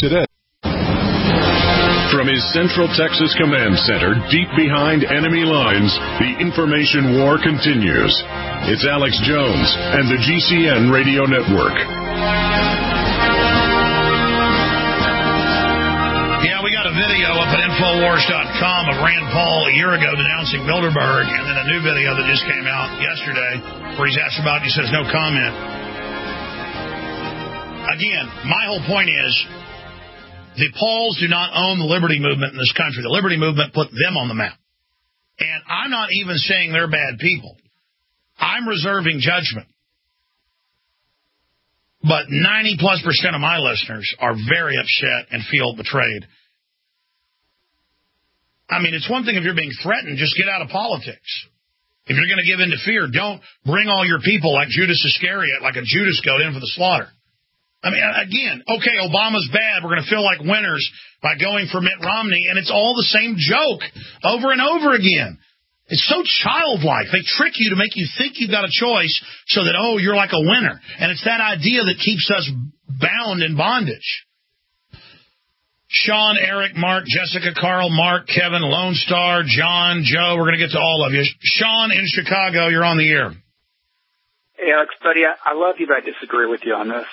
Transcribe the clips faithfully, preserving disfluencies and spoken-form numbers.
today. From his Central Texas Command Center, deep behind enemy lines, the information war continues. It's Alex Jones and the G C N Radio Network. Yeah, we got a video up at Infowars dot com of Rand Paul a year ago denouncing Bilderberg, and then a new video that just came out yesterday where he's asked about it. He says no comment. Again, my whole point is, the Pauls do not own the liberty movement in this country. The liberty movement put them on the map. And I'm not even saying they're bad people. I'm reserving judgment. But ninety plus percent of my listeners are very upset and feel betrayed. I mean, it's one thing if you're being threatened, just get out of politics. If you're going to give in to fear, don't bring all your people like Judas Iscariot, like a Judas goat in for the slaughter. I mean, again, okay, Obama's bad. We're going to feel like winners by going for Mitt Romney, and it's all the same joke over and over again. It's so childlike. They trick you to make you think you've got a choice so that, oh, you're like a winner. And it's that idea that keeps us bound in bondage. Sean, Eric, Mark, Jessica, Carl, Mark, Kevin, Lone Star, John, Joe, we're going to get to all of you. Sean in Chicago, you're on the air. Hey, Alex, buddy, I, I love you, but I disagree with you on this.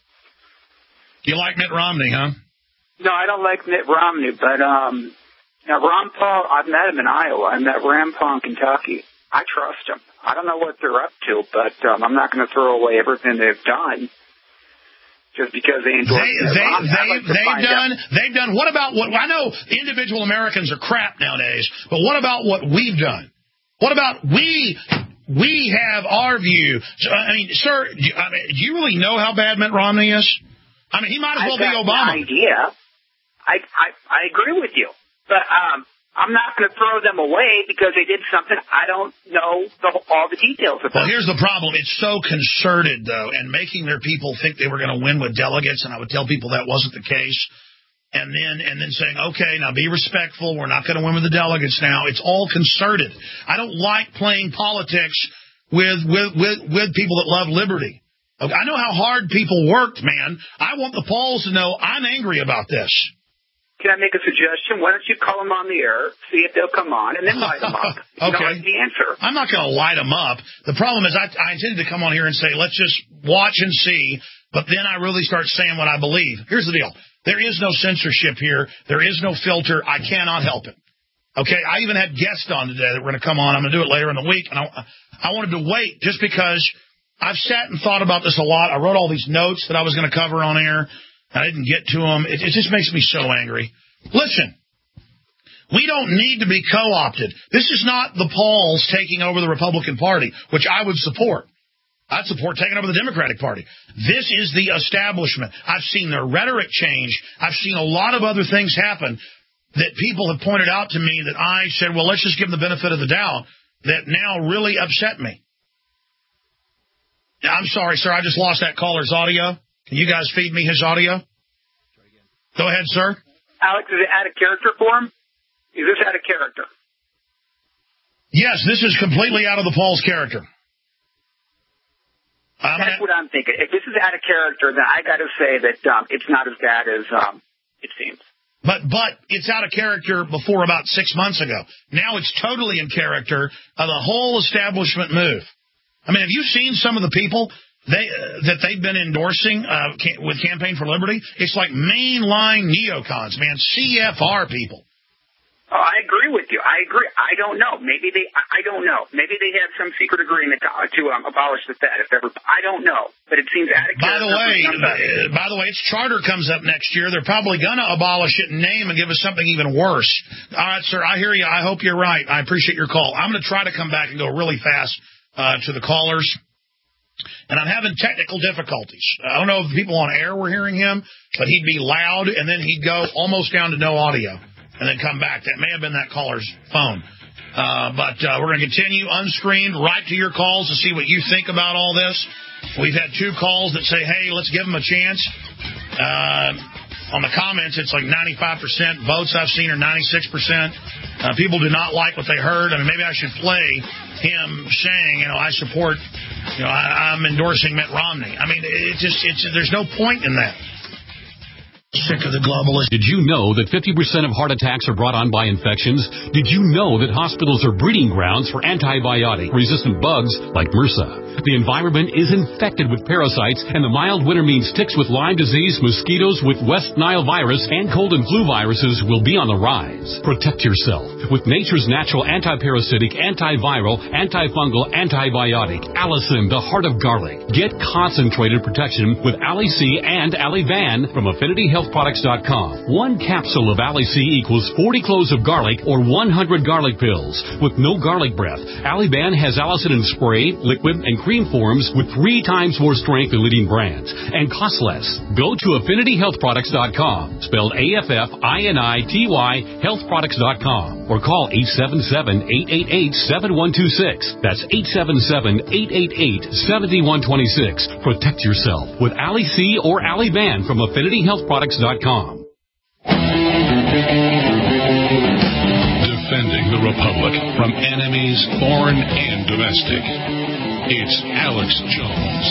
You like Mitt Romney, huh? No, I don't like Mitt Romney, but um, now Ron Paul, I've met him in Iowa. I met Ron Paul in Kentucky. I trust him. I don't know what they're up to, but um, I'm not going to throw away everything they've done just because they enjoy they, Mitt they, Romney. they, like they've done. out. They've done. What about what? I know individual Americans are crap nowadays, but what about what we've done? What about we? We have our view. So, I mean, sir, do you, I mean, do you really know how bad Mitt Romney is? I mean, he might as well be Obama. I've got an idea. I, I, I agree with you. But um, I'm not going to throw them away because they did something I don't know the, all the details about. Well, here's the problem. It's so concerted, though, and making their people think they were going to win with delegates, and I would tell people that wasn't the case. And then and then saying, okay, now be respectful. We're not going to win with the delegates now. It's all concerted. I don't like playing politics with with, with, with people that love liberty. Okay, I know how hard people worked, man. I want the Pauls to know I'm angry about this. Can I make a suggestion? Why don't you call them on the air, see if they'll come on, and then light them up? You Okay. know, that's the answer. I'm not going to light them up. The problem is I, I intended to come on here and say, let's just watch and see, but then I really start saying what I believe. Here's the deal. There is no censorship here. There is no filter. I cannot help it. Okay, I even had guests on today that were going to come on. I'm going to do it later in the week, and I, I wanted to wait just because I've sat and thought about this a lot. I wrote all these notes that I was going to cover on air. I didn't get to them. It, it just makes me so angry. Listen, we don't need to be co-opted. This is not the Pauls taking over the Republican Party, which I would support. I'd support taking over the Democratic Party. This is the establishment. I've seen their rhetoric change. I've seen a lot of other things happen that people have pointed out to me that I said, well, let's just give them the benefit of the doubt, that now really upset me. I'm sorry, sir. I just lost that caller's audio. Can you guys feed me his audio? Go ahead, sir. Alex, is it out of character for him? Is this out of character? Yes, this is completely out of the Paul's character. I'm That's gonna, what I'm thinking. If this is out of character, then I got to say that um, it's not as bad as um, it seems. But but it's out of character before about six months ago. Now it's totally in character of the whole establishment move. I mean, have you seen some of the people they uh, that they've been endorsing uh, can, with Campaign for Liberty? It's like mainline neocons, man, C F R people. Oh, I agree with you. I agree. I don't know. Maybe they. I don't know. Maybe they had some secret agreement to, to um, abolish the Fed. If ever, I don't know. But it seems out of By the way, uh, by the way, its charter comes up next year. They're probably going to abolish it in name and give us something even worse. All right, sir. I hear you. I hope you're right. I appreciate your call. I'm going to try to come back and go really fast uh, to the callers. And I'm having technical difficulties. I don't know if the people on air were hearing him, but he'd be loud, and then he'd go almost down to no audio, and then come back. That may have been that caller's phone. Uh, but uh, we're going to continue unscreened right to your calls to see what you think about all this. We've had two calls that say, hey, let's give them a chance. Uh, on the comments, it's like ninety-five percent. Votes I've seen are ninety-six percent. Uh, people do not like what they heard. I mean, maybe I should play him saying, you know, I support, you know, I, I'm endorsing Mitt Romney. I mean, it just, it's, there's no point in that. Sick of the globalists. Did you know that fifty percent of heart attacks are brought on by infections? Did you know that hospitals are breeding grounds for antibiotic-resistant bugs like MRSA? The environment is infected with parasites, and the mild winter means ticks with Lyme disease, mosquitoes with West Nile virus, and cold and flu viruses will be on the rise. Protect yourself with nature's natural antiparasitic, antiviral, antifungal, antibiotic, Allicin, the heart of garlic. Get concentrated protection with Ali-C and Ali-Van from Affinity Health Products dot com. One capsule of Ali-C equals forty cloves of garlic or one hundred garlic pills. With no garlic breath, Ali-Ban has Allicin in spray, liquid, and cream forms with three times more strength than leading brands and costs less. Go to Affinity Health Products dot com, spelled A F F I N I T Y, Health Products dot com, or call eight seven seven, eight eight eight, seven one two six. That's eight seven seven, eight eight eight, seven one two six. Protect yourself with Ali-C or Ali-Ban from Affinity Health Products dot com. Defending the Republic from enemies, foreign and domestic. It's Alex Jones.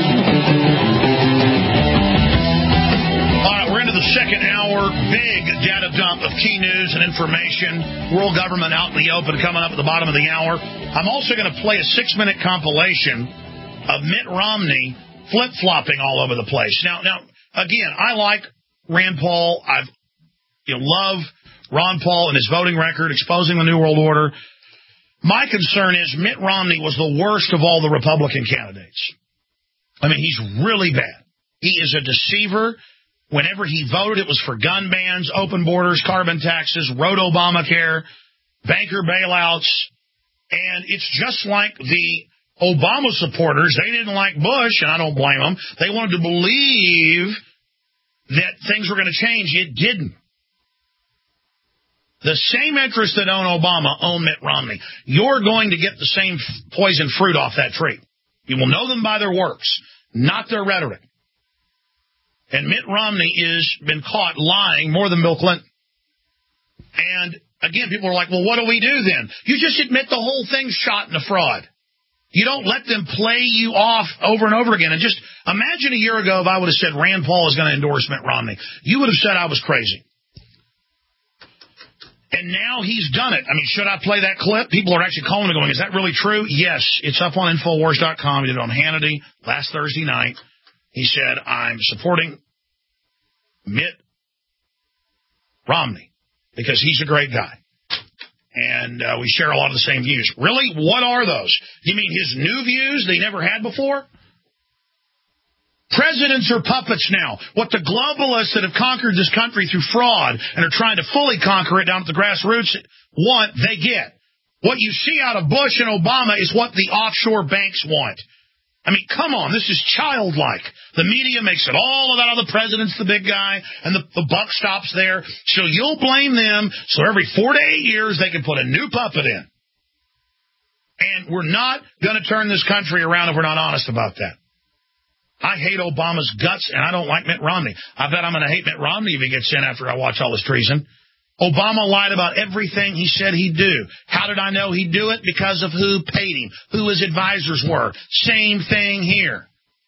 All right, we're into the second hour. Big data dump of key news and information. World government out in the open coming up at the bottom of the hour. I'm also going to play a six-minute compilation of Mitt Romney flip-flopping all over the place. Now, now, again, I like Rand Paul. I've you know, love Ron Paul and his voting record, exposing the New World Order. My concern is Mitt Romney was the worst of all the Republican candidates. I mean, he's really bad. He is a deceiver. Whenever he voted, it was for gun bans, open borders, carbon taxes, wrote Obamacare, banker bailouts, and it's just like the Obama supporters. They didn't like Bush, and I don't blame them. They wanted to believe that things were going to change. It didn't. The same interests that own Obama own Mitt Romney. You're going to get the same poison fruit off that tree. You will know them by their works, not their rhetoric. And Mitt Romney has been caught lying more than Bill Clinton. And, again, people are like, well, what do we do then? You just admit the whole thing's shot and a fraud. You don't let them play you off over and over again. And just imagine a year ago if I would have said Rand Paul is going to endorse Mitt Romney. You would have said I was crazy. And now he's done it. I mean, should I play that clip? People are actually calling and going, is that really true? Yes, it's up on Infowars dot com. He did it on Hannity last Thursday night. He said, I'm supporting Mitt Romney because he's a great guy. And uh, we share a lot of the same views. Really? What are those? You mean his new views they never had before? Presidents are puppets now. What the globalists that have conquered this country through fraud and are trying to fully conquer it down at the grassroots want, they get. What you see out of Bush and Obama is what the offshore banks want. I mean, come on, this is childlike. The media makes it all about how the president's the big guy and the, the buck stops there. So you'll blame them. So every four to eight years they can put a new puppet in. And we're not going to turn this country around if we're not honest about that. I hate Obama's guts, and I don't like Mitt Romney. I bet I'm going to hate Mitt Romney if he gets in after I watch all this treason. Obama lied about everything he said he'd do. How did I know he'd do it? Because of who paid him, who his advisors were. Same thing here.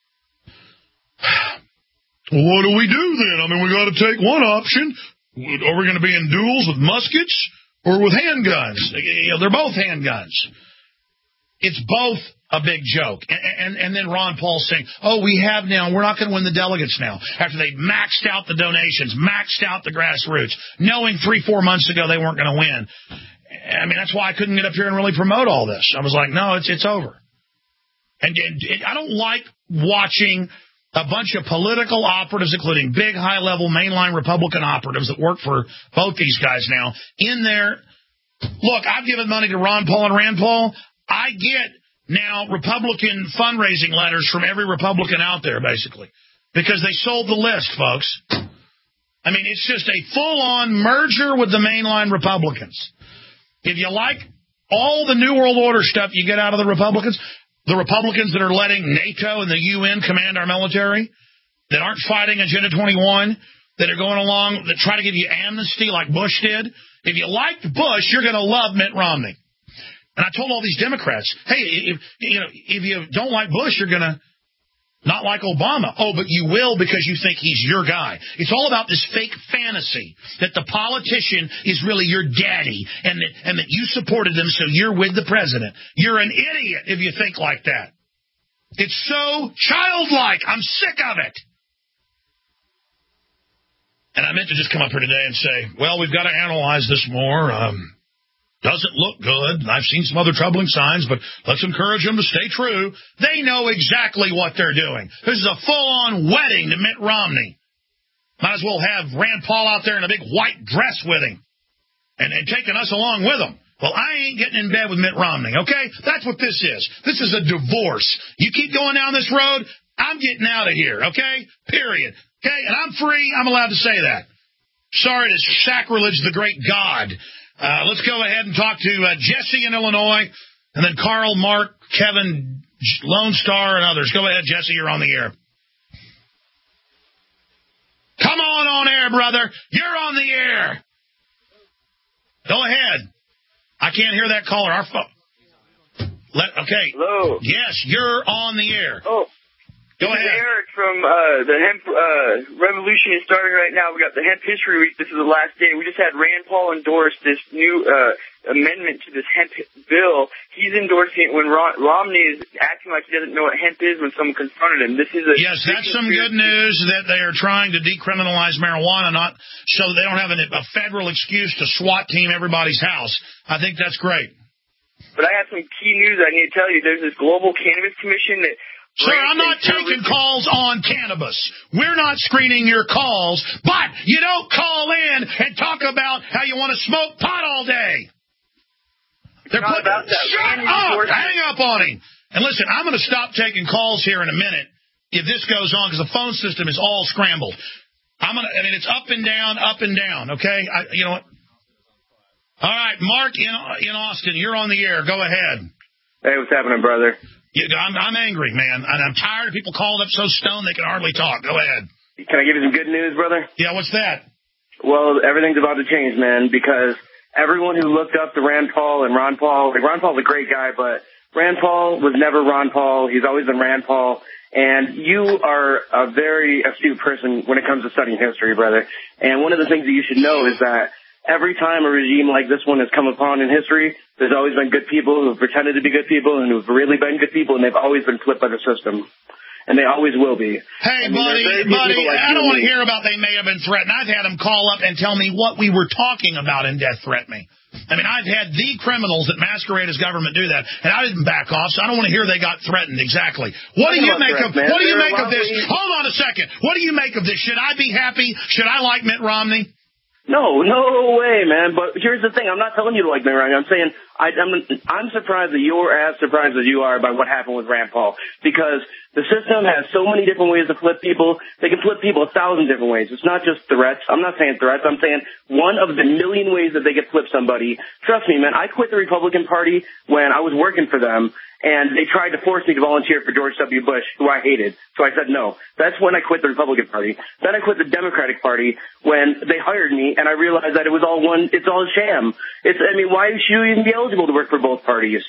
Well, what do we do then? I mean, we got to take one option. Are we going to be in duels with muskets or with handguns? You know, they're both handguns. It's both a big joke. And, and, and then Ron Paul saying, oh, we have now, we're not going to win the delegates now. After they maxed out the donations, maxed out the grassroots, knowing three, four months ago they weren't going to win. I mean, that's why I couldn't get up here and really promote all this. I was like, no, it's it's over. And, and, and I don't like watching a bunch of political operatives, including big, high-level mainline Republican operatives that work for both these guys now, in there. Look, I've given money to Ron Paul and Rand Paul. I get now Republican fundraising letters from every Republican out there, basically, because they sold the list, folks. I mean, it's just a full-on merger with the mainline Republicans. If you like all the New World Order stuff you get out of the Republicans, the Republicans that are letting NATO and the U N command our military, that aren't fighting Agenda twenty-one, that are going along, that try to give you amnesty like Bush did, if you liked Bush, you're going to love Mitt Romney. And I told all these Democrats, hey, if you know, if you don't like Bush, you're going to Not like Obama. Oh, but you will because you think he's your guy. It's all about this fake fantasy that the politician is really your daddy and that, and that you supported them so you're with the president. You're an idiot if you think like that. It's so childlike. I'm sick of it. And I meant to just come up here today and say, well, we've got to analyze this more. Um, doesn't look good. I've seen some other troubling signs, but let's encourage them to stay true. They know exactly what they're doing. This is a full-on wedding to Mitt Romney. Might as well have Rand Paul out there in a big white dress with him and, and taking us along with him. Well, I ain't getting in bed with Mitt Romney, okay? That's what this is. This is a divorce. You keep going down this road, I'm getting out of here, okay? Period. Okay? And I'm free. I'm allowed to say that. Sorry to sacrilege the great God. Uh, let's go ahead and talk to uh, Jesse in Illinois, and then Carl, Mark, Kevin, Lone Star, and others. Go ahead, Jesse. You're on the air. Come on on air, brother. You're on the air. Go ahead. I can't hear that caller. Our phone. Let, okay. Hello. Yes, you're on the air. Oh. Go this ahead. Is Eric from uh, the hemp uh, revolution is starting right now. We got the Hemp History Week. This is the last day. We just had Rand Paul endorse this new uh, amendment to this hemp bill. He's endorsing it when Ron- Romney is acting like he doesn't know what hemp is when someone confronted him. This is a yes, that's some good news that they are trying to decriminalize marijuana, not so they don't have an, a federal excuse to SWAT team everybody's house. I think that's great. But I have some key news I need to tell you. There's this global cannabis commission that. Sir, I'm not taking calls on cannabis. We're not screening your calls, but you don't call in and talk about how you want to smoke pot all day. They're putting, about that. Shut up! Hang up on him. And listen, I'm going to stop taking calls here in a minute if this goes on because the phone system is all scrambled. I'm going to, I mean, it's up and down, up and down, okay? I, you know what? All right, Mark in, in Austin, you're on the air. Go ahead. Hey, what's happening, brother? You, I'm, I'm angry, man. And I'm tired of people calling up so stoned they can hardly talk. Go ahead. Can I give you some good news, brother? Yeah, what's that? Well, everything's about to change, man, because everyone who looked up to Rand Paul and Ron Paul, like Ron Paul's a great guy, but Rand Paul was never Ron Paul. He's always been Rand Paul. And you are a very astute person when it comes to studying history, brother. And one of the things that you should know is that every time a regime like this one has come upon in history, there's always been good people who have pretended to be good people and who've really been good people, and they've always been flipped by the system. And they always will be. Hey, I mean, buddy, buddy, like I don't want to hear about they may have been threatened. I've had them call up and tell me what we were talking about and death threat me. I mean, I've had the criminals that masquerade as government do that, and I didn't back off, so I don't want to hear they got threatened exactly. What do you make of What do you make of this? Hold on a second. What do you make of this? Should I be happy? Should I like Mitt Romney? No, no way, man. But here's the thing. I'm not telling you to like Mitt Romney. I'm saying I, I'm, I'm surprised that you're as surprised as you are by what happened with Rand Paul. Because the system has so many different ways to flip people. They can flip people a thousand different ways. It's not just threats. I'm not saying threats. I'm saying one of the million ways that they could flip somebody. Trust me, man. I quit the Republican Party when I was working for them. And they tried to force me to volunteer for George W. Bush, who I hated. So I said no. That's when I quit the Republican Party. Then I quit the Democratic Party when they hired me, and I realized that it was all one, it's all a sham. It's, I mean, why should you even be eligible to work for both parties?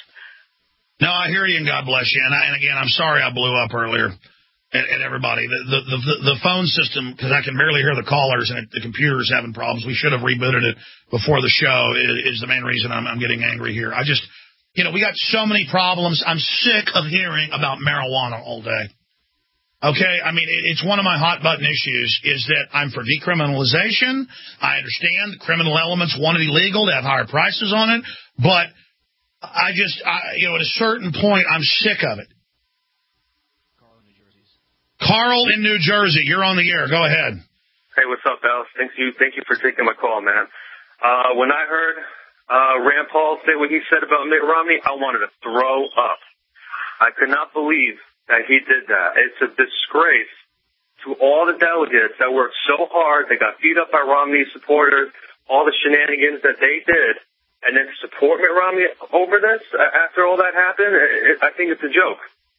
No, I hear you, and God bless you. And, I, and again, I'm sorry I blew up earlier at, at everybody. The, the, the, the phone system, because I can barely hear the callers, and the computer's having problems. We should have rebooted it before the show is, is the main reason I'm, I'm getting angry here. I just... You know, we got so many problems. I'm sick of hearing about marijuana all day. Okay? I mean, it's one of my hot button issues is that I'm for decriminalization. I understand the criminal elements want it illegal to have higher prices on it. But I just, I, you know, at a certain point, I'm sick of it. Carl in New Jersey. Carl in New Jersey. You're on the air. Go ahead. Hey, what's up, Alice? Thank you. Thank you for taking my call, man. Uh, when I heard... Uh, Rand Paul said what he said about Mitt Romney, I wanted to throw up. I could not believe that he did that. It's a disgrace to all the delegates that worked so hard. They got beat up by Romney supporters, all the shenanigans that they did, and then support Mitt Romney over this after all that happened. It, I think it's a joke.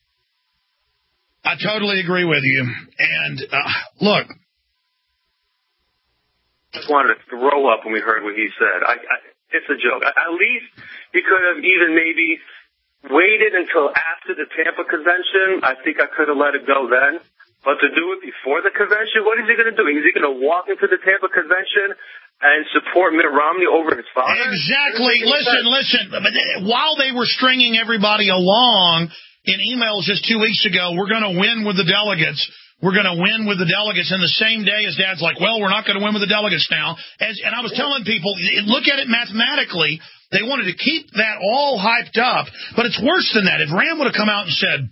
I totally agree with you. And, uh, look. I just wanted to throw up when we heard what he said. I, I It's a joke. At least he could have even maybe waited until after the Tampa convention, I think I could have let it go then. But to do it before the convention, what is he going to do? Is he going to walk into the Tampa convention and support Mitt Romney over his father? Exactly. Listen, listen. While they were stringing everybody along in emails just two weeks ago, we're going to win with the delegates. We're going to win with the delegates. And the same day as Dad's like, well, we're not going to win with the delegates now. As, and I was telling people, look at it mathematically. They wanted to keep that all hyped up. But it's worse than that. If Rand would have come out and said,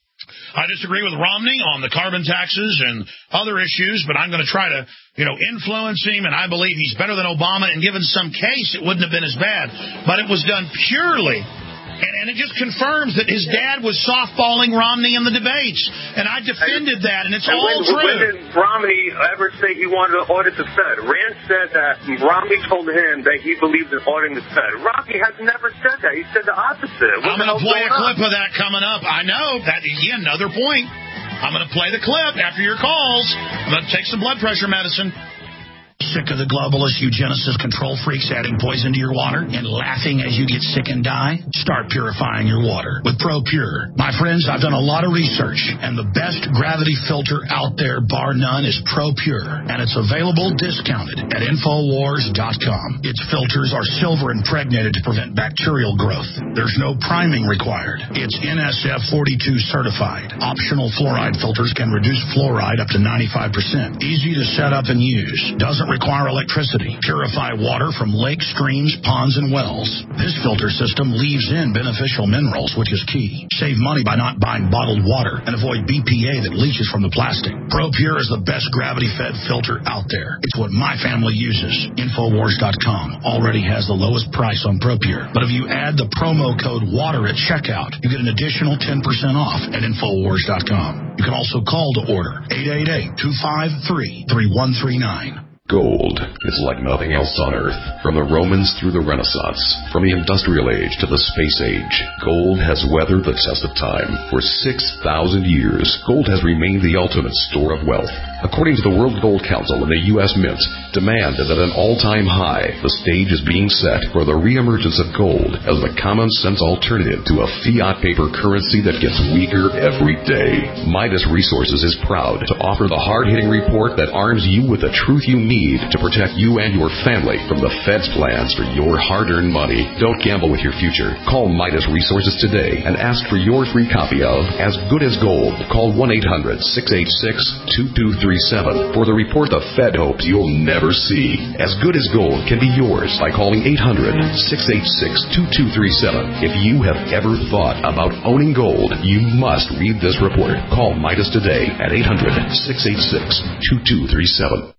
I disagree with Romney on the carbon taxes and other issues, but I'm going to try to, you know, influence him, and I believe he's better than Obama, and given some case, it wouldn't have been as bad. But it was done purely, and, and it just confirms that his dad was softballing Romney in the debates, and I defended that, and it's and all when, true. When did Romney ever say he wanted to audit the Fed? Rand said that Romney told him that he believed in auditing the Fed. Romney has never said that. He said the opposite. What I'm going to play a clip on? of that coming up. I know. That, again, another point. I'm going to play the clip after your calls. I'm going to take some blood pressure medicine. Sick of the globalist eugenicist control freaks adding poison to your water and laughing as you get sick and die? Start purifying your water with ProPure. My friends, I've done a lot of research, and the best gravity filter out there, bar none, is ProPure, and it's available discounted at Infowars dot com. Its filters are silver impregnated to prevent bacterial growth. There's no priming required. It's N S F forty-two certified. Optional fluoride filters can reduce fluoride up to ninety-five percent. Easy to set up and use. Doesn't require electricity. Purify water from lakes, streams, ponds, and wells. This filter system leaves in beneficial minerals, which is key. Save money by not buying bottled water and avoid B P A that leaches from the plastic. ProPure is the best gravity-fed filter out there. It's what my family uses. Infowars dot com already has the lowest price on ProPure. But if you add the promo code WATER at checkout, you get an additional ten percent off at Infowars dot com. You can also call to order eight eight eight, two five three, three one three nine. Gold is like nothing else on Earth. From the Romans through the Renaissance, from the Industrial Age to the Space Age, gold has weathered the test of time. For six thousand years, gold has remained the ultimate store of wealth. According to the World Gold Council and the U S Mint, demand is at an all-time high. The stage is being set for the reemergence of gold as the common-sense alternative to a fiat paper currency that gets weaker every day. Midas Resources is proud to offer the hard-hitting report that arms you with the truth you need to protect you and your family from the Fed's plans for your hard-earned money. Don't gamble with your future. Call Midas Resources today and ask for your free copy of As Good as Gold. Call one eight hundred, six eight six, two two three seven for the report the Fed hopes you'll never see. As Good as Gold can be yours by calling eight hundred, six eight six, two two three seven. If you have ever thought about owning gold, you must read this report. Call Midas today at eight hundred, six eight six, two two three seven.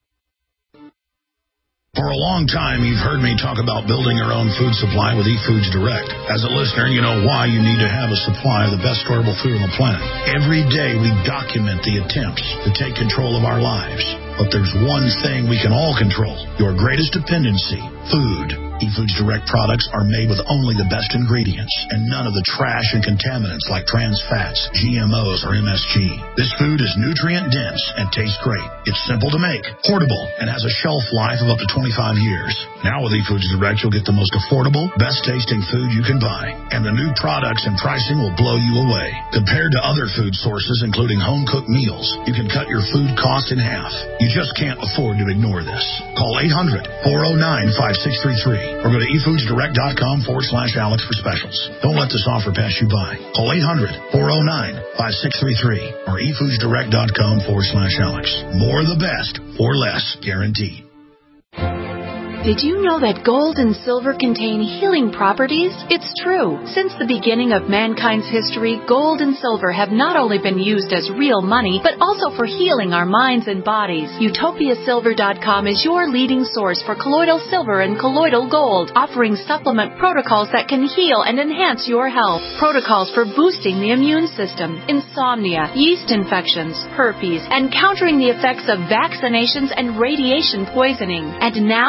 For a long time, you've heard me talk about building your own food supply with eFoods Direct. As a listener, you know why you need to have a supply of the best storable food on the planet. Every day, we document the attempts to take control of our lives. But there's one thing we can all control, your greatest dependency, food. eFoods Direct products are made with only the best ingredients and none of the trash and contaminants like trans fats, G M Os, or M S G. This food is nutrient-dense and tastes great. It's simple to make, portable, and has a shelf life of up to twenty-five years. Now with eFoods Direct, you'll get the most affordable, best-tasting food you can buy. And the new products and pricing will blow you away. Compared to other food sources, including home-cooked meals, you can cut your food cost in half. You just can't afford to ignore this. Call eight hundred, four oh nine, five six three three or go to efoodsdirect.com forward slash Alex for specials. Don't let this offer pass you by. Call eight hundred, four oh nine, five six three three or efoodsdirect.com forward slash Alex. More of the best for less, guaranteed. Did you know that gold and silver contain healing properties? It's true. Since the beginning of mankind's history, gold and silver have not only been used as real money, but also for healing our minds and bodies. Utopia Silver dot com is your leading source for colloidal silver and colloidal gold, offering supplement protocols that can heal and enhance your health. Protocols for boosting the immune system, insomnia, yeast infections, herpes, and countering the effects of vaccinations and radiation poisoning. And now Utopia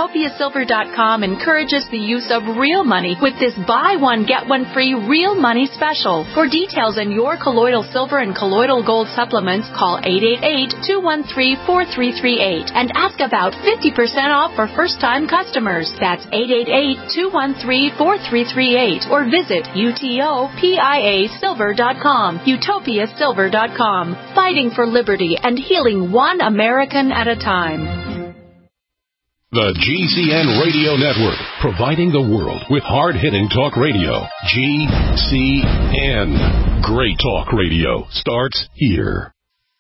Utopia Silver dot com encourages the use of real money with this buy one, get one free real money special. For details on your colloidal silver and colloidal gold supplements, call eight eight eight, two one three, four three three eight and ask about fifty percent off for first-time customers. That's eight eight eight, two one three, four three three eight or visit Utopia Silver dot com. Utopia Silver dot com. Fighting for liberty and healing one American at a time. The G C N Radio Network, providing the world with hard-hitting talk radio. G C N. Great talk radio starts here.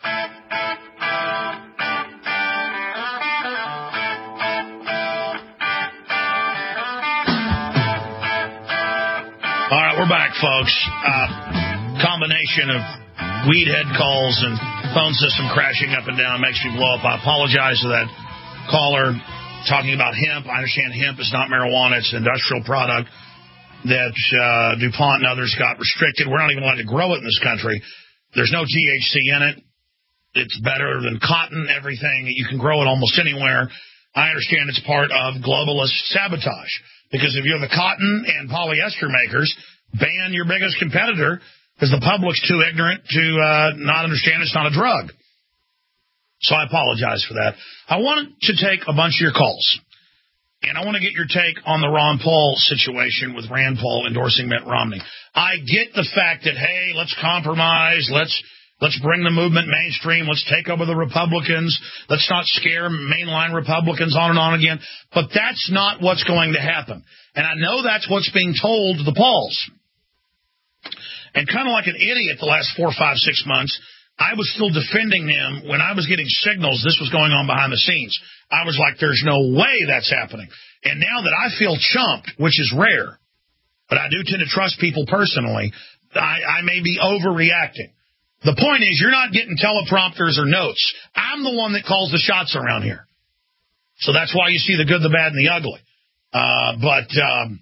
All right, we're back, folks. Uh, combination of weed head calls and phone system crashing up and down makes me blow up. I apologize to that caller talking about hemp. I understand hemp is not marijuana. It's an industrial product that uh, DuPont and others got restricted. We're not even allowed to grow it in this country. There's no T H C in it. It's better than cotton, everything. You can grow it almost anywhere. I understand it's part of globalist sabotage. Because if you're the cotton and polyester makers, ban your biggest competitor because the public's too ignorant to uh, not understand it's not a drug. So I apologize for that. I want to take a bunch of your calls. And I want to get your take on the Ron Paul situation with Rand Paul endorsing Mitt Romney. I get the fact that, hey, let's compromise, let's let's bring the movement mainstream, let's take over the Republicans, let's not scare mainline Republicans on and on again. But that's not what's going to happen. And I know that's what's being told to the Pauls. And kind of like an idiot the last four, five, six months, I was still defending them when I was getting signals this was going on behind the scenes. I was like, there's no way that's happening. And now that I feel chumped, which is rare, but I do tend to trust people personally, I, I may be overreacting. The point is, you're not getting teleprompters or notes. I'm the one that calls the shots around here. So that's why you see the good, the bad, and the ugly. Uh, but um,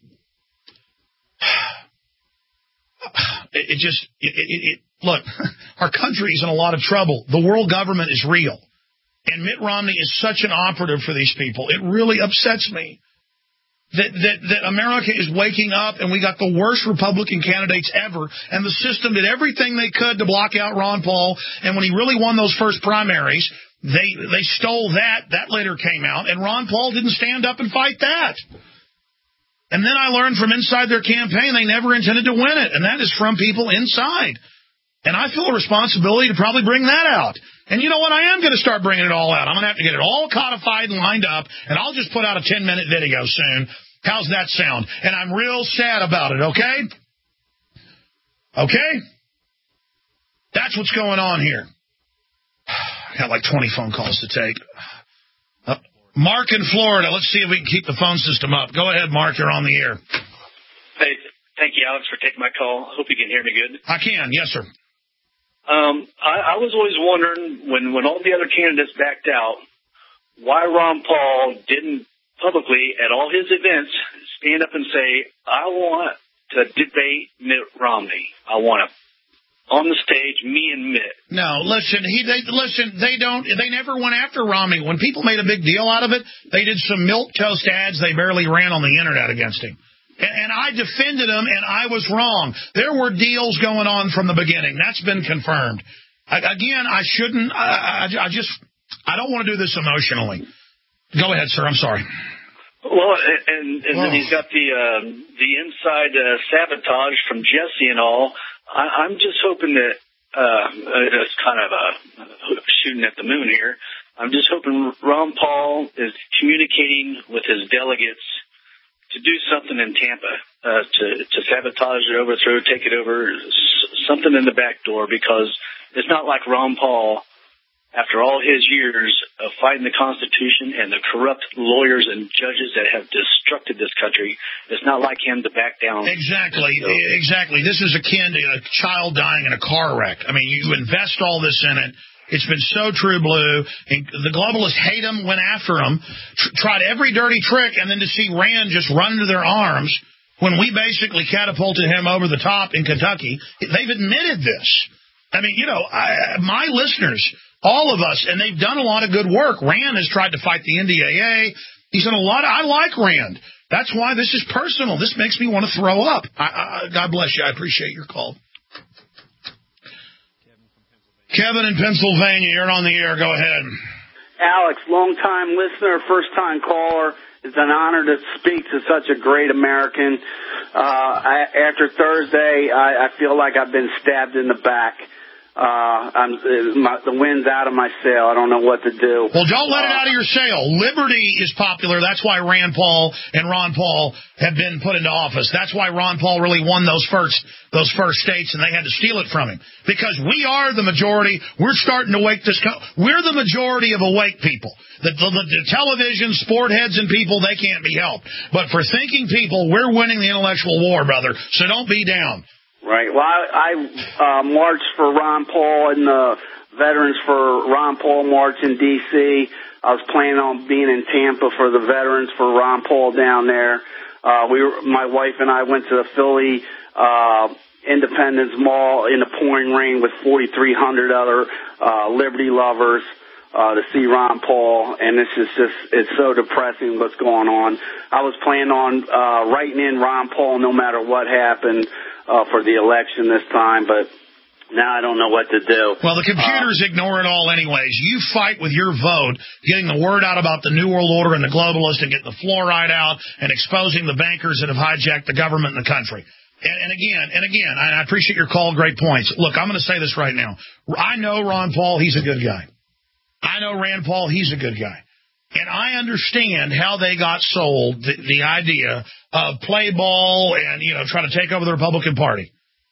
it, it just, it, it, it, look, our country is in a lot of trouble. The world government is real. And Mitt Romney is such an operative for these people. It really upsets me that, that, that America is waking up and we got the worst Republican candidates ever, and the system did everything they could to block out Ron Paul. And when he really won those first primaries, they they stole that. That later came out, and Ron Paul didn't stand up and fight that. And then I learned from inside their campaign they never intended to win it, and that is from people inside. And I feel a responsibility to probably bring that out. And you know what? I am going to start bringing it all out. I'm going to have to get it all codified and lined up, and I'll just put out a ten-minute video soon. How's that sound? And I'm real sad about it, okay? Okay? That's what's going on here. I got like twenty phone calls to take. Uh, Mark in Florida. Let's see if we can keep the phone system up. Go ahead, Mark. You're on the air. Hey, thank you, Alex, for taking my call. Hope you can hear me good. I can. Yes, sir. Um, I, I was always wondering, when, when all the other candidates backed out, why Ron Paul didn't publicly, at all his events, stand up and say, I want to debate Mitt Romney. I want to, on the stage, me and Mitt. No, listen, he, they, listen, they don't, they never went after Romney. When people made a big deal out of it, they did some milquetoast ads they barely ran on the internet against him. And I defended him, and I was wrong. There were deals going on from the beginning. That's been confirmed. I, again, I shouldn't. I, I, I just. I don't want to do this emotionally. Go ahead, sir. I'm sorry. Well, and, and then he's got the uh, the inside uh, sabotage from Jesse and all. I, I'm just hoping that uh, it's kind of a shooting at the moon here. I'm just hoping Ron Paul is communicating with his delegates to do something in Tampa, uh, to, to sabotage it, overthrow, take it over, something in the back door, because it's not like Ron Paul, after all his years of fighting the Constitution and the corrupt lawyers and judges that have destructed this country, it's not like him to back down. Exactly, so, exactly. This is akin to a child dying in a car wreck. I mean, you invest all this in it. It's been so true blue. And the globalists hate him, went after him, tr- tried every dirty trick, and then to see Rand just run into their arms when we basically catapulted him over the top in Kentucky, they've admitted this. I mean, you know, I, my listeners, all of us, and they've done a lot of good work. Rand has tried to fight the N D A A. He's done a lot. Of, I like Rand. That's why this is personal. This makes me want to throw up. I, I, God bless you. I appreciate your call. Kevin in Pennsylvania, you're on the air. Go ahead. Alex, long-time listener, first-time caller. It's an honor to speak to such a great American. Uh, I, after Thursday, I, I feel like I've been stabbed in the back. Uh, I'm, my, the wind's out of my sail. I don't know what to do. Well, don't let uh, it out of your sail. Liberty is popular. That's why Rand Paul and Ron Paul have been put into office. That's why Ron Paul really won those first those first states, and they had to steal it from him. Because we are the majority. We're starting to wake this. Co- we're the majority of awake people. The, the, the television, sport heads, and people, they can't be helped. But for thinking people, we're winning the intellectual war, brother. So don't be down. Right. Well, I, I uh, marched for Ron Paul and the Veterans for Ron Paul March in D C I was planning on being in Tampa for the Veterans for Ron Paul down there. Uh, we, were, my wife and I went to the Philly uh, Independence Mall in the pouring rain with forty-three hundred other uh, Liberty lovers uh, to see Ron Paul, and this is just, it's so depressing what's going on. I was planning on uh, writing in Ron Paul no matter what happened. Uh, for the election this time, but now I don't know what to do. Well, the computers uh, ignore it all anyways. You fight with your vote, getting the word out about the New World Order and the globalists and getting the fluoride out and exposing the bankers that have hijacked the government and the country. And, and again, and again, I appreciate your call. Great points. Look, I'm going to say this right now. I know Ron Paul. He's a good guy. I know Rand Paul. He's a good guy. And I understand how they got sold the, the idea of play ball and, you know, trying to take over the Republican Party.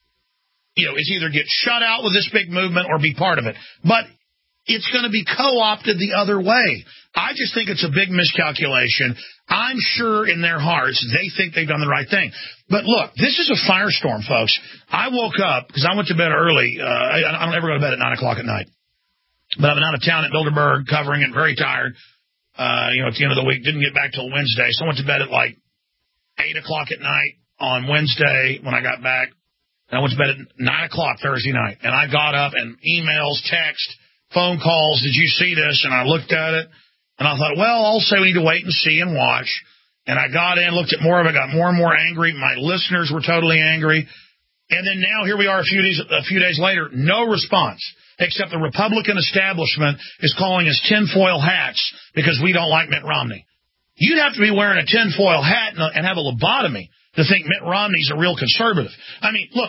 You know, it's either get shut out with this big movement or be part of it. But it's going to be co-opted the other way. I just think it's a big miscalculation. I'm sure in their hearts they think they've done the right thing. But look, this is a firestorm, folks. I woke up because I went to bed early. Uh, I, I don't ever go to bed at nine o'clock at night. But I've been out of town at Bilderberg covering it, very tired. Uh, you know, at the end of the week, didn't get back till Wednesday. So I went to bed at like eight o'clock at night on Wednesday when I got back. And I went to bed at nine o'clock Thursday night. And I got up and emails, text, phone calls. Did you see this? And I looked at it. And I thought, well, I'll say we need to wait and see and watch. And I got in, looked at more of it, got more and more angry. My listeners were totally angry. And then now here we are a few days, a few days later, no response. Except the Republican establishment is calling us tinfoil hats because we don't like Mitt Romney. You'd have to be wearing a tinfoil hat and have a lobotomy to think Mitt Romney's a real conservative. I mean, look,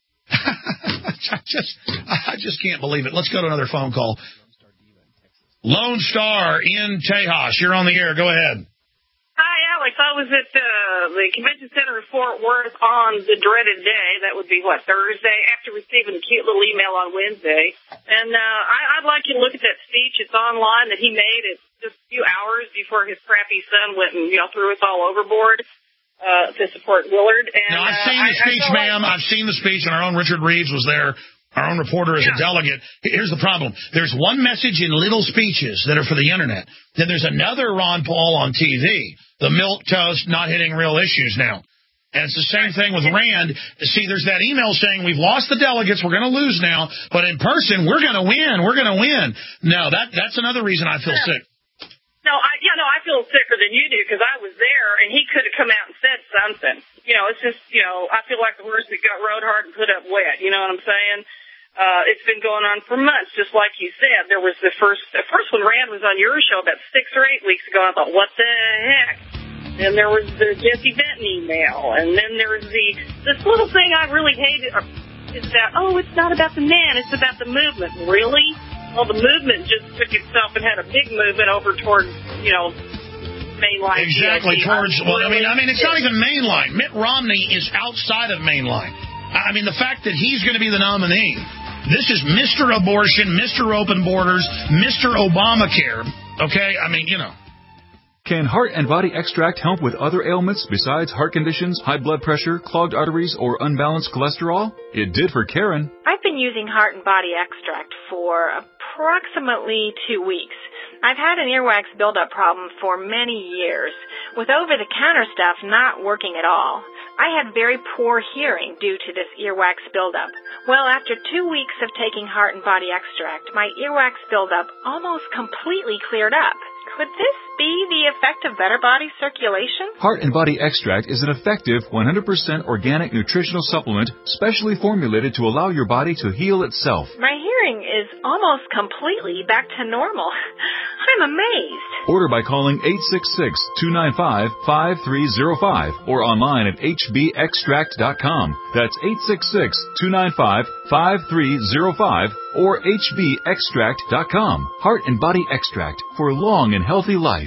I just I just can't believe it. Let's go to another phone call. Lone Star in Tejas, you're on the air. Go ahead. Hi, Alex. I was at uh, the Convention Center in Fort Worth on the dreaded day. That would be, what, Thursday, after receiving a cute little email on Wednesday. And uh, I, I'd like you to look at that speech. It's online that he made. It's just a few hours before his crappy son went and, you know, threw us all overboard uh, to support Willard. And, now, I've seen uh, the I, speech, I ma'am. like- I've seen the speech, and our own Richard Reeves was there. Our own reporter is yeah. a delegate. Here's the problem. There's one message in little speeches that are for the Internet. Then there's another Ron Paul on T V, the milquetoast, not hitting real issues now. And it's the same thing with Rand. See, there's that email saying we've lost the delegates, we're going to lose now, but in person, we're going to win, we're going to win. No, that that's another reason I feel yeah. sick. No, I, yeah, no, I feel sicker than you do because I was there and he could have come out and said something. You know, it's just, you know, I feel like the horse that got rode hard and put up wet. You know what I'm saying? Uh, it's been going on for months, just like you said. There was the first, the first when Rand was on your show about six or eight weeks ago. I thought, what the heck? Then there was the Jesse Benton email, and then there was the this little thing I really hated is that oh, it's not about the man, it's about the movement. Really? Well, the movement just took itself and had a big movement over towards, you know, mainline. Exactly, G O P. towards. Well, I really mean, I mean, it's not even mainline. Mitt Romney is outside of mainline. I mean, the fact that he's going to be the nominee. This is Mister Abortion, Mister Open Borders, Mister Obamacare. Okay? I mean, you know. Can Heart and Body Extract help with other ailments besides heart conditions, high blood pressure, clogged arteries, or unbalanced cholesterol? It did for Karen. I've been using Heart and Body Extract for approximately two weeks. I've had an earwax buildup problem for many years, with over-the-counter stuff not working at all. I had very poor hearing due to this earwax buildup. Well, after two weeks of taking Heart and Body Extract, my earwax buildup almost completely cleared up. Could this be the effect of better body circulation? Heart and Body Extract is an effective one hundred percent organic nutritional supplement specially formulated to allow your body to heal itself. My hearing is almost completely back to normal. I'm amazed. Order by calling eight six six, two nine five, five three zero five or online at h b extract dot com. That's eight six six, two nine five, five three zero five or h b extract dot com. Heart and Body Extract for a long and healthy life.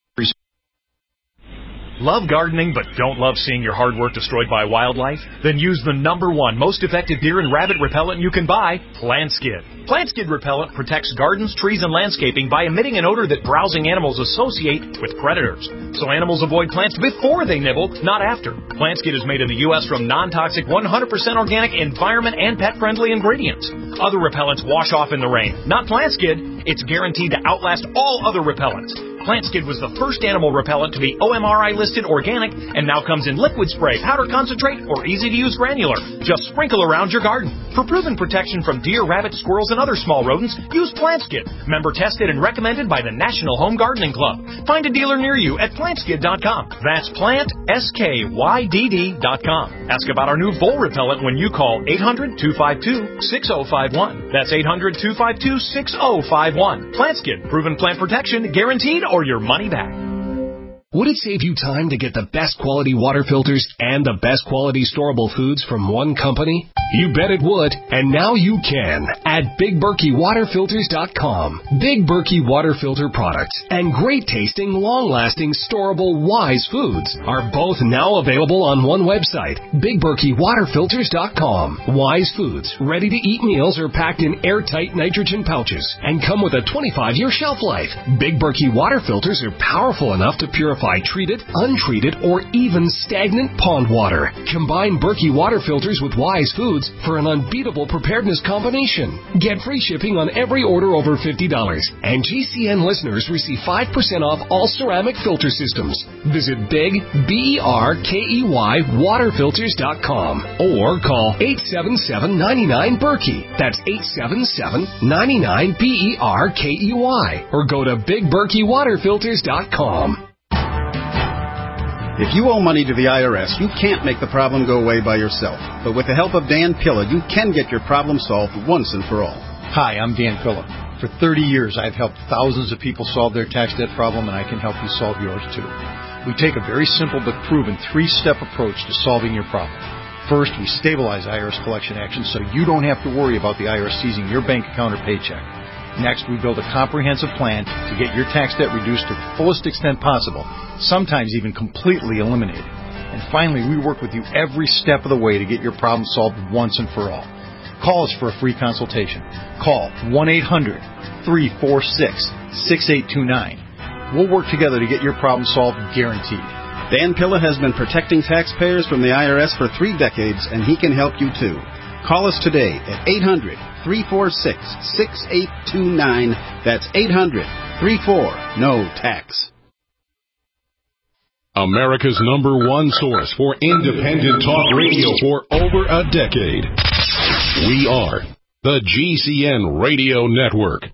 Love gardening but don't love seeing your hard work destroyed by wildlife? Then use the number one most effective deer and rabbit repellent you can buy, Plant Skid. Plant Skid repellent protects gardens, trees, and landscaping by emitting an odor that browsing animals associate with predators. So animals avoid plants before they nibble, not after. Plant Skid is made in the U S from non-toxic, one hundred percent organic, environment, and pet-friendly ingredients. Other repellents wash off in the rain. Not Plant Skid. It's guaranteed to outlast all other repellents. Plant Skid was the first animal repellent to be O M R I listed organic and now comes in liquid spray, powder concentrate, or easy-to-use granular. Just sprinkle around your garden. For proven protection from deer, rabbits, squirrels, and other small rodents, use Plant Skid. Member tested and recommended by the National Home Gardening Club. Find a dealer near you at plant skid dot com. That's plant, S K Y D D dot com. Ask about our new vole repellent when you call eight hundred, two five two, six oh five one. That's eight hundred, two five two, six oh five one. Plant Skid. Proven plant protection, guaranteed, or your money back. Would it save you time to get the best quality water filters and the best quality storable foods from one company? You bet it would, and now you can at Big Berkey Water Filters dot com. Big Berkey Water Filter products and great tasting, long-lasting, storable Wise foods are both now available on one website, Big Berkey Water Filters dot com. Wise foods, ready-to-eat meals are packed in airtight nitrogen pouches and come with a twenty-five year shelf life. Big Berkey Water Filters are powerful enough to purify treated, untreated, or even stagnant pond water. Combine Berkey Water Filters with Wise foods for an unbeatable preparedness combination. Get free shipping on every order over fifty dollars. And G C N listeners receive five percent off all ceramic filter systems. Visit Big, B E R K E Y, Water Filters dot com or call eight seven seven, nine nine, Berkey. That's eight seven seven, nine nine, B E R K E Y. Or go to Big Berkey Water Filters dot com. If you owe money to the I R S, you can't make the problem go away by yourself. But with the help of Dan Pilla, you can get your problem solved once and for all. Hi, I'm Dan Pilla. For thirty years, I've helped thousands of people solve their tax debt problem, and I can help you solve yours too. We take a very simple but proven three-step approach to solving your problem. First, we stabilize I R S collection actions so you don't have to worry about the I R S seizing your bank account or paycheck. Next, we build a comprehensive plan to get your tax debt reduced to the fullest extent possible, sometimes even completely eliminated. And finally, we work with you every step of the way to get your problem solved once and for all. Call us for a free consultation. Call one eight hundred, three four six, six eight two nine. We'll work together to get your problem solved, guaranteed. Dan Pilla has been protecting taxpayers from the I R S for three decades, and he can help you too. Call us today at eight hundred, three four six, six eight two nine. That's eight hundred, three four, N O tax. America's number one source for independent talk radio for over a decade. We are the G C N Radio Network.